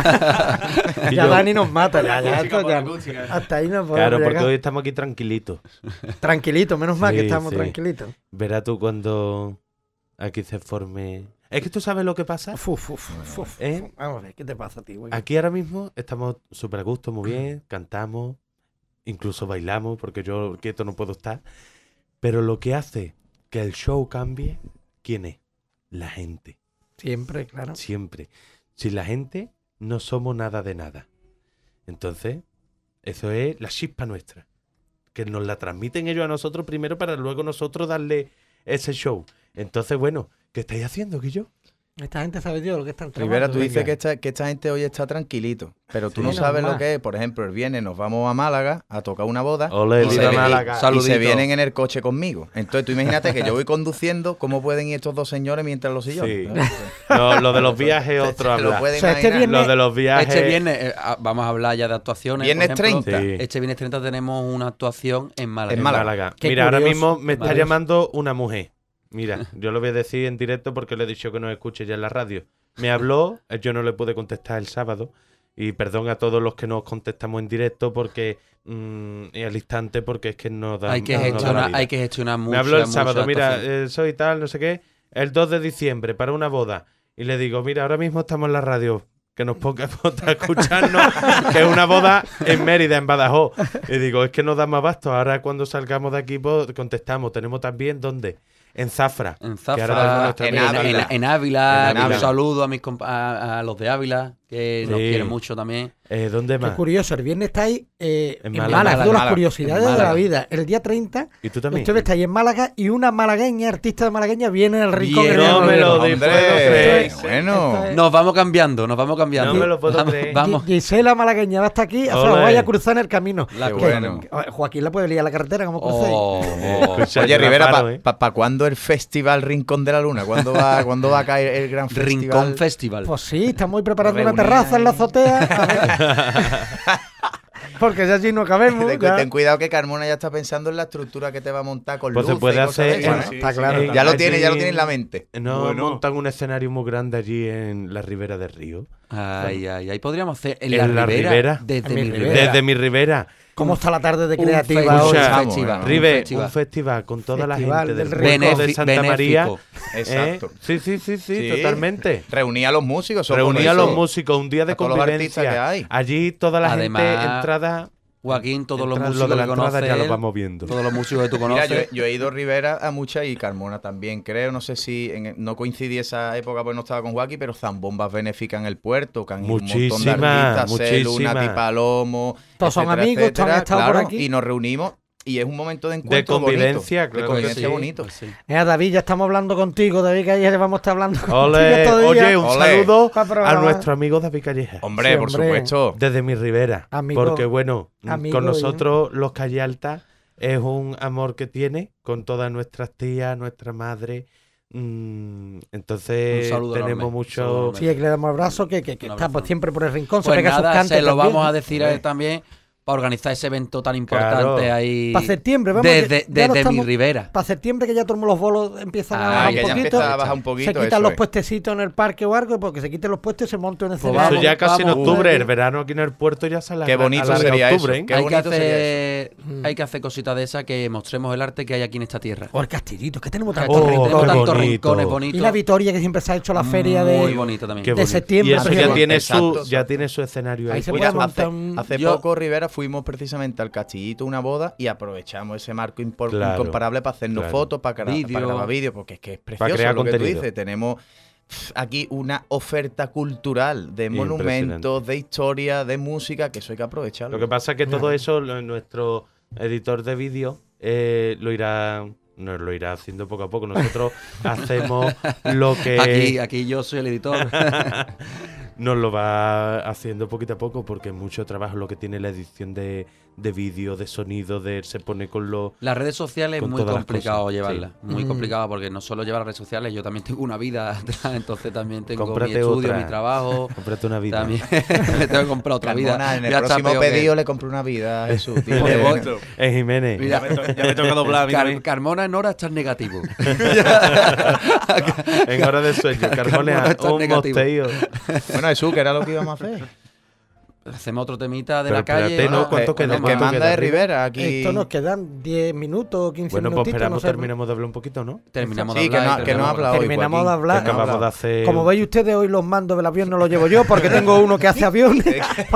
Y Ya yo- Dani nos mata, ya, ya, esto ya- hasta ahí no podemos Claro, porque llegar. hoy estamos aquí tranquilitos. Tranquilito, menos mal que Sí, estamos sí. tranquilitos. Verás tú cuando aquí se forme... Es que tú sabes lo que pasa. Fu, fu, fu, fu, fu. ¿Eh? Vamos a ver, ¿qué te pasa a ti, güey? Aquí ahora mismo estamos súper a gusto, muy bien, cantamos, incluso bailamos, porque yo quieto no puedo estar. Pero lo que hace que el show cambie, ¿quién es? La gente, Siempre, claro. siempre. Sin la gente no somos nada de nada. Entonces, eso es la chispa nuestra. Que nos la transmiten ellos a nosotros primero para luego nosotros darle ese show. Entonces, bueno, ¿qué estáis haciendo, Guillo? Esta gente sabe Dios lo que están Rivera, tú trabajando. dices venga. que esta, que esta gente hoy está tranquilito, pero tú Sí, no sabes normal. lo que es. Por ejemplo, el viernes nos vamos a Málaga a tocar una boda Ole, y, se, viva vi- Málaga. y Saludito. se vienen en el coche conmigo. Entonces tú imagínate que yo voy conduciendo, ¿cómo pueden ir estos dos señores mientras los sillones? Sí. No, lo de los viajes Se- otro se lo habla. puede O sea, este imaginar. viernes- Lo de los viajes... Este viernes, eh, ah, vamos a hablar ya de actuaciones. Viernes por ejemplo. treinta. Sí. Este viernes treinta tenemos una actuación en Málaga. En En Málaga. Málaga. Qué Mira, ahora curioso, mismo me está curioso. llamando una mujer. Mira, yo lo voy a decir en directo porque le he dicho que nos escuche ya en la radio. Me habló, eh, yo no le pude contestar el sábado. Y perdón a todos los que nos contestamos en directo porque mm, y al instante porque es que no da Hay que, no da la gestionar, vida. hay que gestionar mucho. Me habló el sábado, mira, eh, soy tal, no sé qué, el dos de diciembre para una boda. Y le digo, mira, ahora mismo estamos en la radio, que nos ponga a escucharnos, que es una boda en Mérida, en Badajoz. Y digo, es que no damos abasto. Ahora cuando salgamos de aquí, pues, contestamos. Tenemos también, ¿dónde? En Zafra. En que ahora tenemos Zafra, nuestra en, amiga. en- Ávila. en Ávila, En un Ávila. saludo a, mis compa- a, a los de Ávila, que nos Sí. quieren mucho también. Eh, ¿Dónde Qué más? curioso, el viernes estáis eh, En en Málaga. Málaga, es una de las Málaga. curiosidades En de la Málaga. vida. El día treinta, ¿Y tú también? ustedes estáis en Málaga y una malagueña, artista de malagueña, viene al rincón Bien, que le no llama me lo Rivera. di- puedo Hombre, creer. bueno. Esto es- Nos vamos cambiando, nos vamos cambiando. No me lo puedo vamos, creer. Vamos. Gi- Gisela malagueña va hasta aquí, o sea, Ole. vaya a cruzar en el camino. La Qué Que- bueno. que- Joaquín la puede liar a la carretera, como crucéis. Oh, oh. Escucha, Oye, yo la Rivera, paro, ¿para ¿eh? pa, pa cuándo el festival Rincón de la Luna? ¿Cuándo va, ¿cuándo va a caer el gran festival? Rincón Festival. Pues sí, estamos preparando una Reunida terraza en la ahí. azotea. a ver. Porque ya allí no cabemos. Ten, ya. ten cuidado que Carmona ya está pensando en la estructura que te va a montar con Pues se luces puede y cosas hacer de en- esas, Bueno, ¿no? sí, está sí. claro. Eh, está Ya lo allí- tiene, ya lo tiene en la mente. No Bueno. montan un escenario muy grande allí en la ribera del río. Ay, ay, ahí podríamos hacer en, En la, la ribera, ribera. desde En mi mi ribera. ribera. Desde mi ribera. ¿Cómo está la tarde de Un creativa festival, hoy? Escucha, un festival, un Ribe, festival. un festival con toda la Festival gente del del rincón de Benefi- Santa María. benéfico. Exacto. ¿Eh? Sí, sí, sí, sí, Sí. totalmente. Reunía a los músicos. son Reunía a por eso. los músicos, un día de A todos los artistas que convivencia. hay. Allí toda la Además, gente entrada. Joaquín, todos los entrada- músicos lo de la que entrada conoces, ya lo él, vamos viendo. todos los músicos que tú Mira, conoces. yo, yo he ido a Rivera a muchas y Carmona también, creo. No sé si en- no coincidí esa época porque no estaba con Joaquín, pero zambombas benéficas en el puerto, que han ido un montón de Muchísimas, artistas, Celu, muchísimas. Nati Palomo, Todos son etcétera, amigos, todos han etcétera, estado por claro, aquí. y nos reunimos y es un momento de De encuentro convivencia, bonito, claro de que convivencia sí. bonito. Pues sí. Mira, David, ya estamos hablando contigo, David, que ayer vamos a estar hablando Ole, contigo estos días. oye, un Ole. saludo Pa' a programar. nuestro amigo David Calleja. Hombre, Sí, por hombre. supuesto. Desde mi ribera. Amigo. Porque bueno, Amigo, con ¿eh? nosotros los Calle Alta es un amor que tiene con todas nuestras tías, nuestra madre. Mm, entonces Un saludo tenemos enorme, mucho... un saludo enorme. Sí, es que le damos abrazo, que, que, que Un está abrazo. pues, siempre por el rincón, se Pues pega sus nada, cantes se lo también. vamos a decir a él Hombre. también para organizar ese evento tan importante Claro. ahí. Para septiembre, vamos. Desde, que ya lo desde mi estamos- ribera. Para septiembre, que ya todos los bolos empiezan Ah, a bajar que un ya poquito. empieza a bajar un poquito. Se quitan eso los es. puestecitos en el parque o algo, porque se quiten los puestos y se monte un Pues escenario. Eso vamos, ya casi en vamos. octubre, el verano aquí en el puerto ya sale. Qué bonito alarga sería octubre, eso. ¿eh? Qué hay, que bonito sería hacer, Mm. hay que hacer cositas de esas que mostremos el arte que hay aquí en esta tierra. O el Castillito, que tenemos Que tantos Oh, tenemos qué rincones. tantos bonito. rincones Y bonitos. la Victoria, que siempre se ha hecho la feria de... Muy bonito también. Qué de bonito. septiembre, Y eso por ya ejemplo. tiene, Exacto, su, exacto. ya tiene su escenario ahí. Ahí se puesto. puede Hace, montar un- hace Yo- poco, Rivera, fuimos precisamente al Castillito, una boda, y aprovechamos ese marco impor- Claro, incomparable para hacernos claro. fotos, para, gra- Vídeo. para grabar vídeos, porque es que es precioso crear lo que tú contenido. dices. Tenemos pf, aquí una oferta cultural de Impresionante. monumentos, de historia, de música, que eso hay que aprovecharlo. Lo que pasa es que todo eso lo- nuestro editor de vídeo eh, lo irá nos lo irá haciendo poco a poco. Nosotros hacemos lo que Aquí, aquí yo soy el editor. nos lo va haciendo poquito a poco porque es mucho trabajo lo que tiene la edición de, de vídeo, de sonido, de él se pone con los... Las redes sociales es Con muy todas las complicado cosas, llevarlas. sí. Muy Mm. complicado porque no solo llevar las redes sociales, yo también tengo una vida atrás, entonces también tengo Cómprate mi estudio, otra. mi trabajo. Cómprate una vida. También me tengo que comprar otra vida. Carmona, en el Ya está próximo peor que- pedido le compro una vida a Jesús. tío. Pues voy- Es Jiménez. Mira, Ya me, to- ya me toca doblar a mí Car- también. Carmona en hora está negativo. En hora de sueño. Carmona Carmona, está un negativo. mosteío. Bueno, Jesús, ¿qué era lo que íbamos a hacer? Hacemos otro temita de Pero la calle. espérate, ¿no? ¿no? ¿Cuánto Eh, queda? El que ¿Cuánto manda queda es arriba? Rivera, aquí. Esto nos quedan diez minutos, quince Bueno, pues minutitos, esperamos, no sé. terminamos de hablar un poquito, ¿no? Terminamos Sí, de que hablar. no- y que no terminamos- habla hoy, Terminamos Joaquín. de hablar. Que acabamos de hacer... Como veis ustedes, hoy los mandos del avión no los llevo yo porque tengo uno que hace aviones.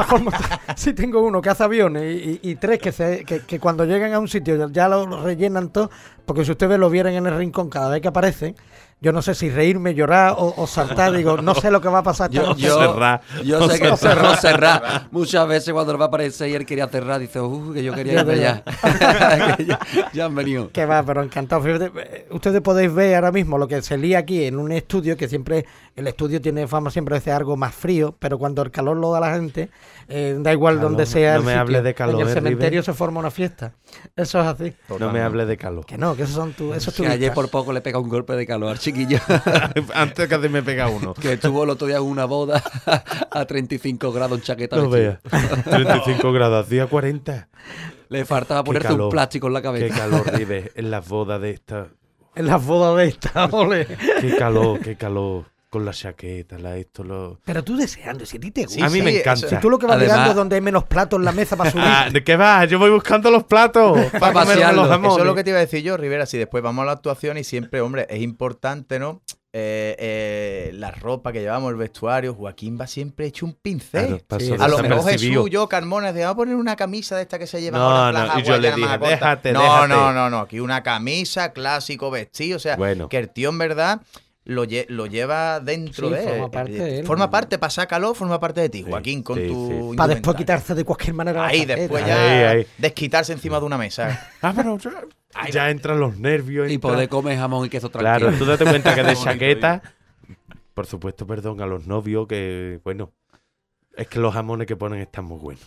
Sí, tengo uno que hace aviones y, y- y tres que, se, que, que cuando llegan a un sitio ya, ya lo rellenan todo. Porque si ustedes lo vieran en el rincón cada vez que aparecen, yo no sé si reírme, llorar o, o saltar. Digo, no sé lo que va a pasar. esta Yo, noche. yo, cerrar. yo sé que cerró cerrar. Muchas veces cuando nos va a aparecer y él quería cerrar, dice, uh, que yo quería Ya, irme ya. ya. Que ya. Ya han venido. Que va, pero encantado. Fíjate, eh, ustedes podéis ver ahora mismo lo que se lía aquí en un estudio, que siempre, el estudio tiene fama siempre de ser algo más frío, pero cuando el calor lo da la gente, eh, da igual Calor. donde sea No el me sitio. hables de calor, En el ¿eh, cementerio River? se forma una fiesta. Eso es así. No me hables de calor. Que no, que esos son tu, eso es tu Que ayer lista. por poco le pega un golpe de calor al chiquillo. Antes que me pega uno. Que estuvo el otro día en una boda a treinta y cinco grados en chaqueta. No vestido. veas. treinta y cinco grados, día cuarenta. Le faltaba Qué ponerse un calor. plástico en la Qué cabeza. calor vive en las bodas de esta. En las bodas de esta, ole. Qué calor, qué calor. Con la chaqueta, la esto, lo... Pero tú deseando, si a ti te gusta. Sí, a mí sí, me eso- encanta. Si tú lo que vas Además- mirando es donde hay menos platos en la mesa para subir. Ah, ¿de qué va? Yo voy buscando los platos para comerme pasearlo. los jamones. Eso es lo que te iba a decir yo, Rivera. Si después vamos a la actuación y siempre, hombre, es importante, ¿no? Eh, eh, la ropa que llevamos, el vestuario. Joaquín va siempre hecho un pincel. Claro, pasó Sí, A lo mejor desapercibido. Jesús, yo, Carmona, de vamos a poner una camisa de esta que se lleva No, ahora, no, las y yo le hawaianas dije, más cortas. déjate, no, déjate. no, no, no, aquí una camisa, clásico vestido, o sea, Bueno. que el tío en verdad lo, lle- lo lleva dentro Sí, de él. forma parte de él. Forma parte, pasa calor, forma parte de ti, Sí, Joaquín, con sí, tu sí. Para después indumentaria. quitarse de cualquier manera la Ahí, chaqueta. después Ahí, ya ahí. desquitarse encima de una mesa. Ah, pero ya, ya entran los nervios. Y entra- poder comer jamón y queso tranquilo. Claro, tú date cuenta que de Bonito, chaqueta, por supuesto, perdón, a los novios que, bueno, es que los jamones que ponen están muy buenos.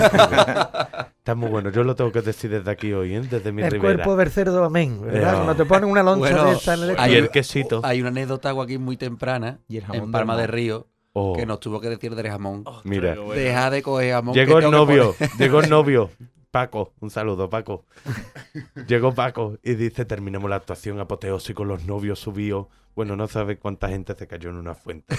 Están muy buenos. Yo lo tengo que decir desde aquí hoy, ¿eh? Desde mi El ribera. cuerpo del cerdo, amén. ¿Verdad? Eh, Cuando te ponen una loncha Bueno, de esta en el Y hay- el quesito. Hay una anécdota aquí muy temprana Y el jamón en Palma del de mar. Río Oh, que nos tuvo que decir del jamón. mira, Pero bueno. Deja de coger jamón. llegó que el tengo que novio, poner- llegó el novio. Paco, un saludo, Paco. Llegó Paco y dice, terminamos la actuación apoteósica con los novios subidos. Bueno, no sabes cuánta gente se cayó en una fuente.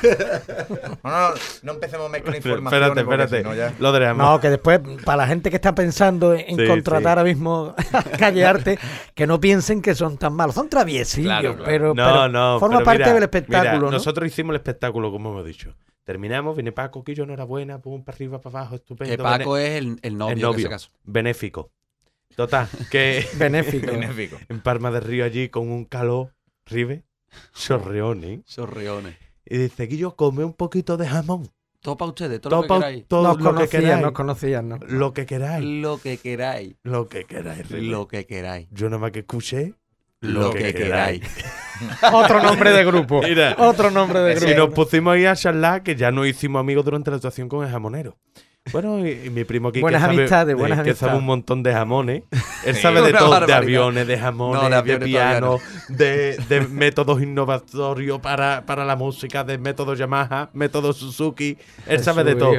No, no, no, no empecemos a mezclar información. espérate, espérate. Si no ya... Lo de No, que después, para la gente que está pensando en Sí, contratar sí. ahora mismo a Calle Arte, que no piensen que son tan malos. Son traviesillos, Claro, claro. pero, No, pero no. forma pero parte mira, del espectáculo, mira, ¿no? Nosotros hicimos el espectáculo, como hemos dicho. Terminamos, viene Paco, Quillo, enhorabuena, pum, para arriba, para abajo, estupendo. Que Paco es el, el novio, el en novio, ese caso. benéfico. Total, que Benéfico. Benéfico. en Palma del Río allí con un calor, ribe, chorreones. Sorreones. Y dice, Quillo, come un poquito de jamón. Todo para ustedes, todo, lo que Todo, queráis. todo Nos lo que conocían, queráis. nos conocían, ¿no? Lo que queráis. Lo que queráis. Lo que queráis, Ribe. Lo que queráis. Yo nada más que escuché Lo que queráis. Otro nombre de grupo. Mira. Otro nombre de grupo. Y nos pusimos ahí a charlar, que ya nos hicimos amigos durante la actuación con el jamonero. Bueno, y, y mi primo aquí Buenas que sabe, amistades, eh, buenas que sabe amistades. un montón de jamones. Él Sí. sabe de Una todo, de barbaridad. aviones, de jamones, No, de de, aviones todavía piano, de, de métodos innovatorios para, para la música, de métodos Yamaha, métodos Suzuki. Él sabe de Jesús todo. mío.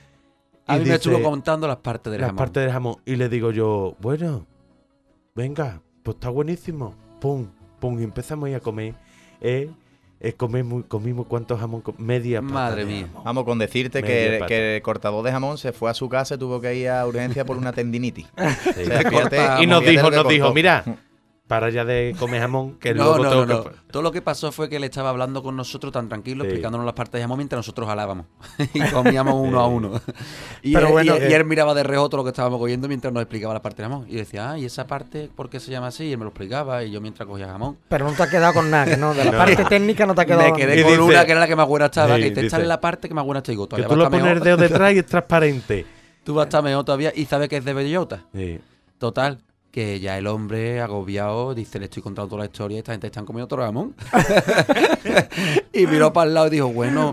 A Y mí me dice, estuvo contando las partes del las jamón. partes del jamón. Y le digo yo, bueno, venga, pues está buenísimo. Pum, pum, y empezamos ahí a comer. Eh, eh, comemos, comimos cuántos jamón, co- media pata Madre de mía. jamón. Vamos con decirte Media que, pata. que el cortador de jamón se fue a su casa y tuvo que ir a urgencia por una tendinitis. Sí. O sea, fíjate- Corta- Y nos fíjate dijo, lo que nos dijo, cortó. mira, para ya de comer jamón, que No, luego no, tengo no, no. que... Todo lo que pasó fue que él estaba hablando con nosotros tan tranquilo, Sí. explicándonos las partes de jamón mientras nosotros jalábamos. y comíamos uno a uno. Y, Pero él, bueno, y- que- y él miraba de reojo lo que estábamos cogiendo mientras nos explicaba la parte de jamón. Y decía, ah, ¿y esa parte por qué se llama así? Y él me lo explicaba y yo mientras cogía jamón. Pero no te has quedado con nada, que no. De la No. parte técnica no te ha quedado Me con quedé Y con dice- una que era la que más buena estaba. Sí, que te esta dice- es la parte que más buena está. Y digo, Que todavía tú va a lo estar pones el mejor. dedo detrás y es transparente. Tú vas a estar mejor todavía y sabes que es de bellota. Sí. Total, que ya el hombre agobiado dice, le estoy contando toda la historia y esta gente están comiendo otro jamón. Y miró para el lado y dijo, bueno,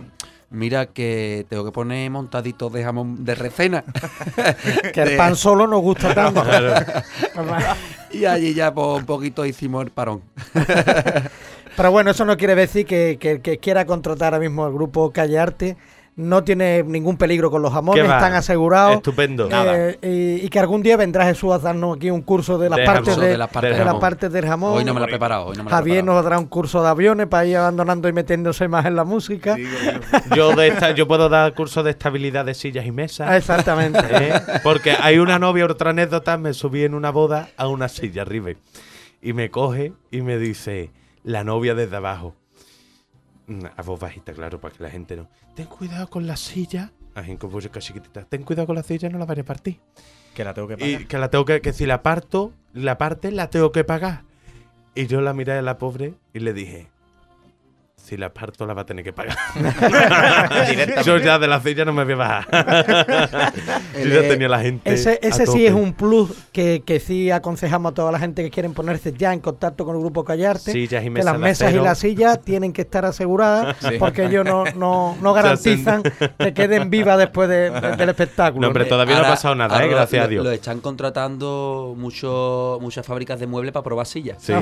mira que tengo que poner montaditos de jamón de recena. Que el pan solo nos gusta tanto. Y allí ya pues, un poquito hicimos el parón. Pero bueno, eso no quiere decir que, que, que quiera contratar ahora mismo el grupo Calle Arte. No tiene ningún peligro con los jamones, ¿Qué va? están asegurados. Estupendo. Eh, y, y que algún día vendrá Jesús a darnos aquí un curso de las De partes jamón. de, De las partes de del las jamón. partes del jamón. Hoy no me la he preparado. Hoy no me la he Javier preparado. nos dará un curso de aviones para ir abandonando y metiéndose más en la música. Yo de esta, yo puedo dar cursos de estabilidad de sillas y mesas. Ah, exactamente. ¿eh? Porque hay una novia, otra anécdota, me subí en una boda a una silla arriba y me coge y me dice la novia desde abajo, a voz bajita, claro, para que la gente no, ten cuidado con la silla, así como yo casi chiquitita, ten cuidado con la silla, no la vayas a partir. Que la tengo que pagar. Y que la tengo que, que si la parto, la parte la tengo que pagar. Y yo la miré a la pobre y le dije, si la parto la va a tener que pagar. Yo ya de la silla no me voy a bajar. Yo ya tenía la gente. Ese, ese a sí tope. es un plus que, que sí aconsejamos a toda la gente que quieren ponerse ya en contacto con el grupo Callarte. Sillas y Que mesas las de mesas y acero. las sillas tienen que estar aseguradas Sí. porque ellos no, no, no garantizan que queden vivas después de- de- del espectáculo. No, hombre, todavía no ha pasado nada, ahora ¿eh? lo- Gracias a lo- Dios. Lo están contratando mucho, muchas fábricas de muebles para probar sillas. Sí.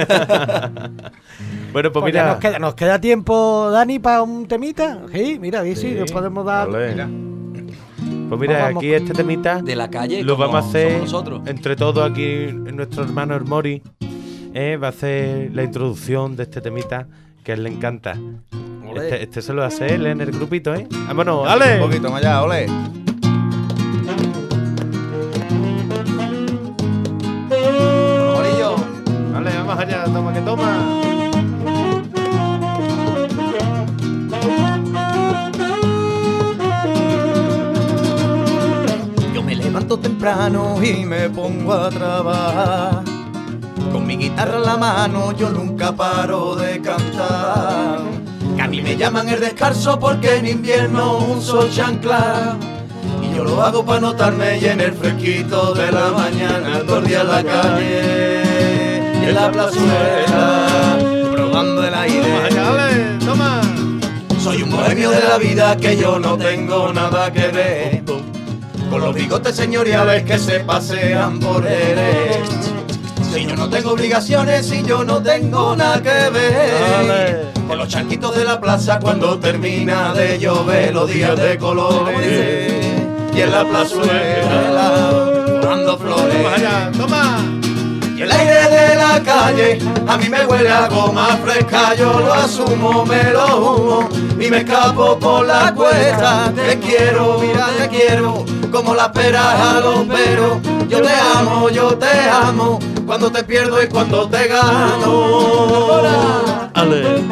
Bueno, pues Pues ya mira, nos queda, nos queda tiempo, Dani, para un temita. Sí, mira, sí, sí, nos podemos dar. Ole. pues mira, vamos aquí este temita De la calle, lo como vamos a hacer somos nosotros. entre todos aquí en nuestro hermano Hermori. ¿eh? Va a hacer la introducción de este temita que a él le encanta. Este, este se lo hace él en el grupito, ¿eh? Vámonos, Un ¡ale! poquito más allá, ole. Morillo. Vale, vamos allá, toma que toma. Yo me levanto temprano y me pongo a trabajar. Con mi guitarra en la mano yo nunca paro de cantar. Que a mí me llaman el descalzo porque en invierno uso chancla. Y yo lo hago para notarme y en el fresquito de la mañana todo el día en la calle y en la plazuela probando el aire. ¡Ale, toma! Soy un bohemio de la vida que yo no tengo nada que ver con los bigotes señoriales que se pasean por Jerez. Si yo no tengo obligaciones, si yo no tengo nada que ver con los charquitos de la plaza cuando termina de llover los días de colores y en la plazuela dando flores. ¡Vamos allá, toma! Y el aire de la calle a mí me huele a goma fresca, yo lo asumo, me lo humo y me escapo por la cuesta. Te quiero, mira, te quiero, como las peras a los peros. Yo te amo, yo te amo, cuando te pierdo y cuando te gano. ¡Ale!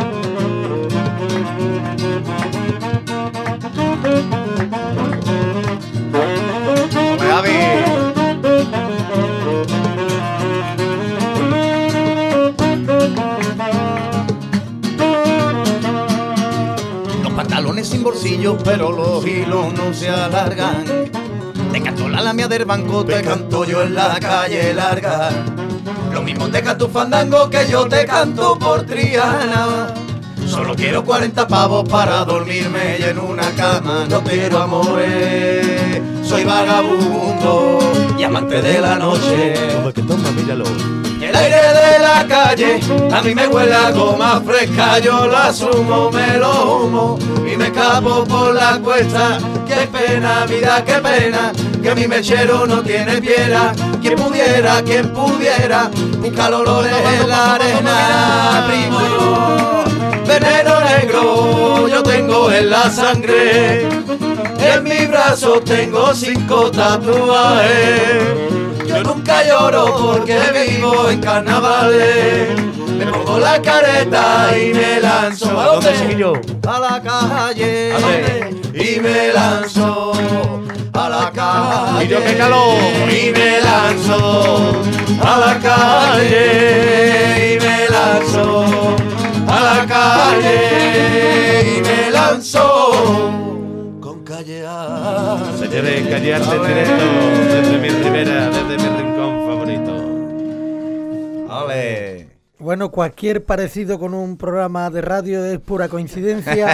Los pantalones sin bolsillos, pero los hilos no se alargan. Te canto la lamia del banco, te canto yo en la calle larga. Lo mismo te canto fandango que yo te canto por Triana. Solo quiero cuarenta pavos para dormirme y en una cama. No quiero amores, soy vagabundo y amante de la noche. Toma que toma, míralo. Y el aire de la calle a mí me huele a goma fresca, yo la asumo, me lo humo y me escapo por la cuesta. Qué pena, vida, qué pena, que mi mechero no tiene piedra. Quien pudiera, quien pudiera, buscar olores en la arena. Primo yo, veneno negro, yo tengo en la sangre. En mi brazo tengo cinco tatuajes. Yo nunca lloro porque vivo en carnavales. Me pongo la careta y me lanzo. ¿A dónde, chiquillo? A la calle. ¿A dónde? Y me lanzo a la calle. Y yo, qué calor. Y me lanzo a la calle. Y me lanzo a la calle. Y me lanzo con calle A. Señores, callarte en directo desde mi ribera, desde mi rincón favorito. Ole. Bueno, cualquier parecido con un programa de radio es pura coincidencia.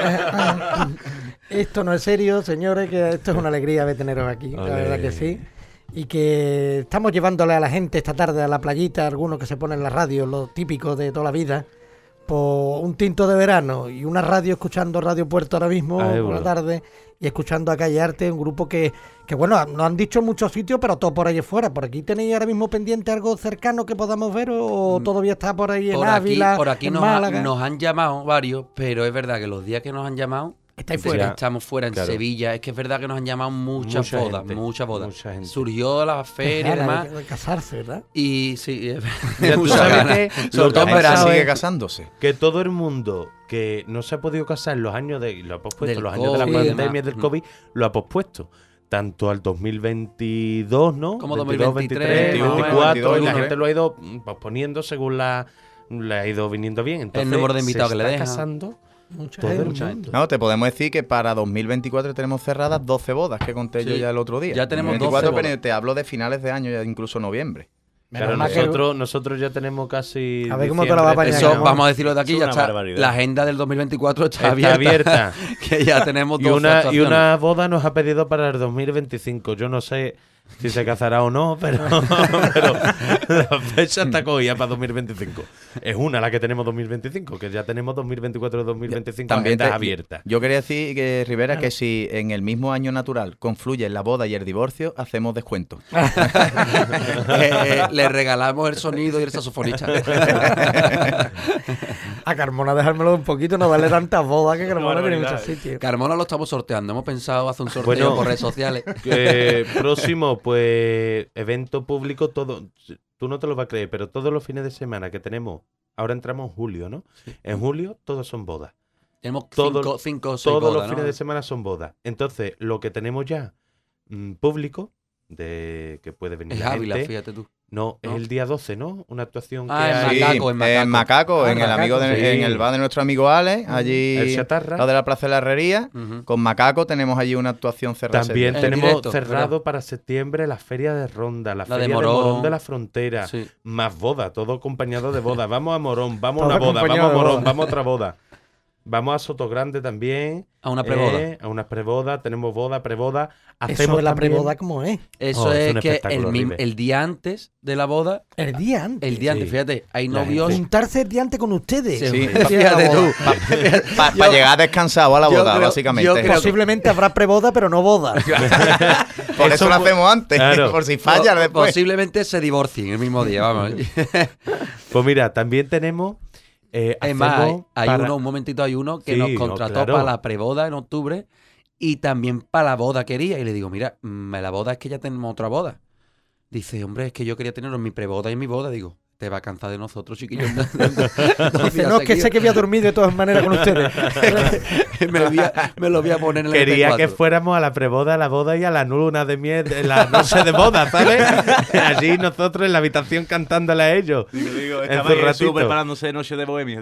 Esto no es serio, señores, que esto es una alegría de teneros aquí, la Olé. verdad que sí. Y que estamos llevándole a la gente esta tarde a la playita, algunos que se ponen en la radio, lo típico de toda la vida, por un tinto de verano y una radio, escuchando Radio Puerto ahora mismo Ah, por euro. la tarde, y escuchando a Calle Arte, un grupo que, que bueno, nos han dicho en muchos sitios, pero todo por ahí fuera. ¿Por aquí tenéis ahora mismo pendiente algo cercano que podamos ver o todavía está por ahí en Por aquí, Ávila, por aquí en nos, ha- Málaga? nos han llamado varios, pero es verdad que los días que nos han llamado, Estáis de- fuera. estamos fuera en Claro. Sevilla. Es que es verdad que nos han llamado muchas Mucha bodas, gente, muchas bodas. mucha gente. Surgió la feria y Ganas demás. de, de casarse, ¿verdad? Y sí, es Ya tú muchas sabes ganas. que Sobre lo todo que en ha verano. pasado sigue es casándose. que todo el mundo que no se ha podido casar en los años de lo ha pospuesto, Del los años de la COVID y pandemia demás. del Mm. COVID, lo ha pospuesto. Tanto al dos mil veintidós, ¿no? Como veintidós, dos mil veintitrés, veintitrés, más o menos. veinticuatro, y la veintidós, gente lo ha ido mm, posponiendo según la le ha ido viniendo bien. Entonces, número de invitados se que le está dejan. casando Mucha todo el gente. mucha mundo. No, te podemos decir que para dos mil veinticuatro tenemos cerradas doce bodas que conté yo Sí. ya el otro día. Ya tenemos veinticuatro, doce pero bodas. te hablo de finales de año, ya incluso noviembre. Menos Claro, mal que- nosotros, nosotros ya tenemos casi. A ver cómo te la va a diciembre, apañar, Eso, Ramón. vamos a decirlo de aquí, Es ya una está. barbaridad. La agenda del dos mil veinticuatro está, Está abierta. abierta. Que ya tenemos Y dos una, y actuaciones. una boda nos ha pedido para el dos mil veinticinco. Yo no sé si se casará o no, pero, pero la fecha está cogida para dos mil veinticinco. Es una la que tenemos dos mil veinticinco, que ya tenemos dos mil veinticuatro y dos mil veinticinco También agendas te- abiertas. Yo quería decir que, Rivera, que si en el mismo año natural confluyen la boda y el divorcio, hacemos descuento. Eh, le regalamos el sonido y el saxofonista. A Carmona dejármelo un poquito, no darle tantas bodas que Carmona tiene barbaridad, muchos sitios. Carmona lo estamos sorteando. Hemos pensado hacer un sorteo Bueno. por redes sociales. Eh, próximo, pues, evento público, todo. Tú no te lo vas a creer, pero todos los fines de semana que tenemos, ahora entramos en julio, ¿no? En julio todos son bodas. Tenemos Todo- cinco, cinco o seis Todos bodas, los fines ¿no? de semana son bodas. Entonces, lo que tenemos ya mm, público, de que puede venir Es la Ávila, gente, fíjate tú. no, ¿no? es el día doce, ¿no? Una actuación Ah, en que hay. Macaco, en Macaco. en Macaco, Ah, en el Macaco, amigo de- sí. en el bar de nuestro amigo Ale, allí El Chatarra. la de la Plaza de la Herrería. Ujú. Con Macaco tenemos allí una actuación cerrada. ese También día. En tenemos directo, cerrado ¿verdad? para septiembre la Feria de Ronda, la, La de Feria de Morón. Morón de la Frontera, Sí. más boda, todo acompañado de boda. Vamos a Morón, vamos a Todo una boda, vamos acompañado a de Morón, boda. vamos a otra boda. Vamos a Sotogrande también. A una preboda. eh, a unas prebodas, tenemos boda, preboda. Eso Hacemos de la también- preboda, ¿cómo es? Eso Oh, es es, un que el, espectáculo mismo- horrible. el día antes de la boda, El día antes. el día Sí. antes, fíjate, hay La novios. gente- Juntarse el día antes con ustedes. Sí, Sí, fíjate tú. Para llegar descansado a la yo boda, creo- básicamente. yo creo que- Posiblemente habrá preboda, pero no boda. Por eso Eso lo pu- hacemos antes, Claro. por si falla Po- después. Posiblemente se divorcien el mismo día, vamos. Pues mira, también tenemos. eh, Es más, hay, hacemos hay para- uno, un momentito, hay uno que Sí, nos no, contrató claro. para la preboda en octubre y también para la boda quería. Y le digo, mira, mm, la boda es que ya tenemos otra boda. Dice, hombre, es que yo quería tener en mi preboda y en mi boda. Digo, te va a cansar de nosotros, chiquillos. Dice, no, es que sé que voy a dormir de todas maneras con ustedes. me, lo voy a, me lo voy a poner en el Quería M P que cuatro. fuéramos a la preboda, a la boda y a la luna de miel, de la noche de boda, ¿sabes? Allí nosotros en la habitación cantándole a ellos. Digo, digo, En estaba su ahí en ratito. su preparándose Noche de Bohemia.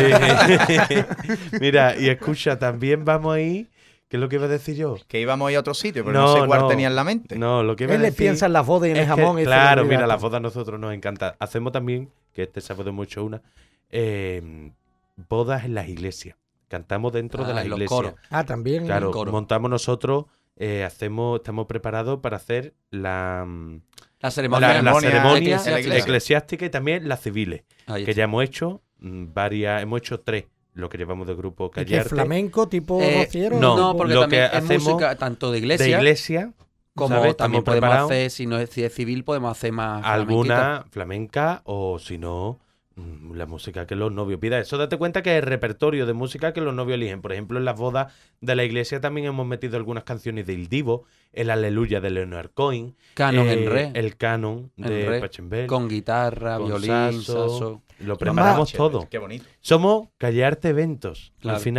Eh, Mira, y escucha, también vamos a ir. ¿Qué es lo que iba a decir yo? Que íbamos a ir a otro sitio, pero no, sé cuál tenía en la mente. No, lo que iba a Él le decir. piensa en las bodas y en el es que, jamón. y se le claro, olvida mira, las todo. bodas a nosotros nos encanta. Hacemos también, que este sábado hemos hecho una, eh, bodas en las iglesias. Cantamos dentro Ah, de las en los iglesias. coros. Ah, también. Claro, coro. montamos nosotros, eh, hacemos, estamos preparados para hacer la, mm, La la, ceremonia, la ceremonia ceremonia en la iglesia. eclesiástica y también las civiles, Ahí que está. ya hemos hecho mm, varias, hemos hecho tres, lo que llevamos del grupo ¿Y qué, Callarte, flamenco tipo Eh, rociero? no, No, tipo- porque lo también que es hacemos música tanto de de iglesia, iglesia, como ¿sabes? también Estamos podemos preparados. hacer, si no es, si es civil, podemos hacer más flamenquita. Alguna flamenca o si no, mm, la música que los novios pidan. Eso date cuenta que es el repertorio de música que los novios eligen. Por ejemplo, en las bodas de la iglesia también hemos metido algunas canciones de Il Divo, el Aleluya de Leonard Cohen, Canon eh, en re, el canon en de re, Pachelbel, con guitarra, con violín, saso. saso. Lo preparamos Che, todo. Qué bonito. Somos Callarte Eventos, Claro. al final.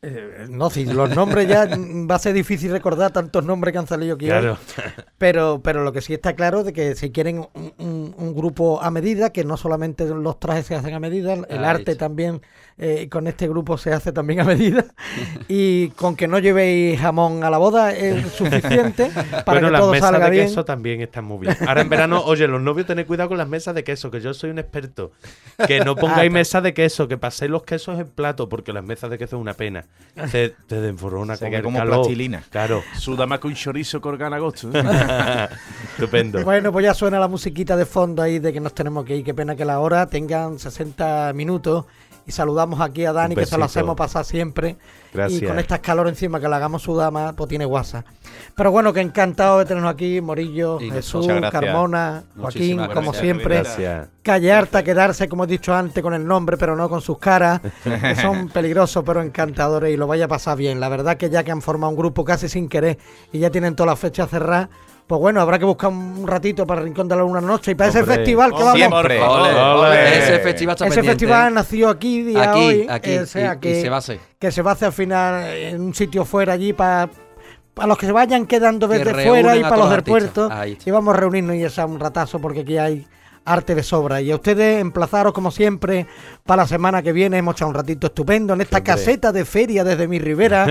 Eh, no, si los nombres ya va a ser difícil recordar tantos nombres que han salido aquí Claro. hoy. Pero, pero lo que sí está claro de que si quieren un, un- un grupo a medida, que no solamente los trajes se hacen a medida, el Ah, arte hecho. también eh, con este grupo se hace también a medida. Y con que no llevéis jamón a la boda es suficiente para bueno, que las todo mesas salga de bien. queso también están muy bien. Ahora en verano, oye, los novios tened cuidado con las mesas de queso, que yo soy un experto. Que no pongáis Ah, mesas de queso, que paséis los quesos en plato, porque las mesas de queso es una pena. Te, te desborona Se con queda el como calor. plastilina. Claro. Suda más que un chorizo que organa agosto. ¿eh? Estupendo. Bueno, pues ya suena la musiquita de fondo ahí de que nos tenemos que ir. Qué pena que la hora tengan sesenta minutos. Y saludamos aquí a Dani, Un que se lo besito. hacemos pasar siempre. Gracias. Y con estas calor encima que la hagamos sudar más, pues tiene guasa. Pero bueno, que encantado de tenernos aquí, Morillo, Y Jesús, muchas gracias. Carmona, Joaquín, Muchísimas como gracias, siempre. Gracias. Calle harta quedarse, como he dicho antes, con el nombre, pero no con sus caras, que son peligrosos, pero encantadores, y lo vaya a pasar bien. La verdad que ya que han formado un grupo casi sin querer y ya tienen todas las fechas cerradas, pues bueno, habrá que buscar un ratito para el Rincón de la Luna Noche y para ese Hombre, festival que oh, vamos. Siempre. Ole, Ole. Ese festival está Ese pendiente, festival ¿eh? nació aquí, día Aquí, hoy, aquí, eh, o sea, y- que, y se va a hacer. que se va a hacer al final en un sitio fuera allí para para los que se vayan quedando Que desde reúnen fuera y a para todos los los del artistas. puerto. Ahí está. Y vamos a reunirnos y echar un ratazo porque aquí hay arte de sobra. Y a ustedes emplazaros como siempre para la semana que viene. Hemos echado un ratito estupendo en esta Hombre. caseta de feria desde mi ribera.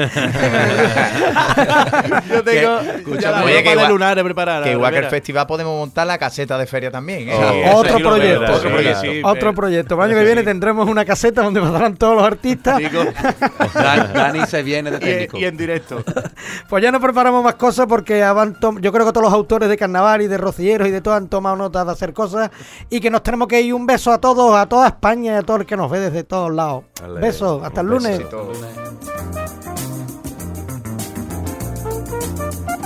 Yo tengo escucha, ya la oye, que ropa de igual- lunares preparada. Que igual que el Rivera. festival podemos montar la caseta de feria también. ¿eh? Oh. Sí, Otro eso sí lo proyecto. veo, Otro sí, proyecto. claro. Sí, Otro pero- proyecto. El año que Eso viene sí. tendremos una caseta donde pasarán todos los artistas. Digo, Dan- Dani se viene de técnico. y, y en directo. Pues ya no preparamos más cosas porque habrán tom- yo creo que todos los autores de carnaval y de rocilleros y de todo han tomado nota de hacer cosas y que nos tenemos que ir. Un beso a todos, a toda España y a todo el que nos ve desde todos lados. Vale, Besos, hasta el un lunes. besito. Lunes.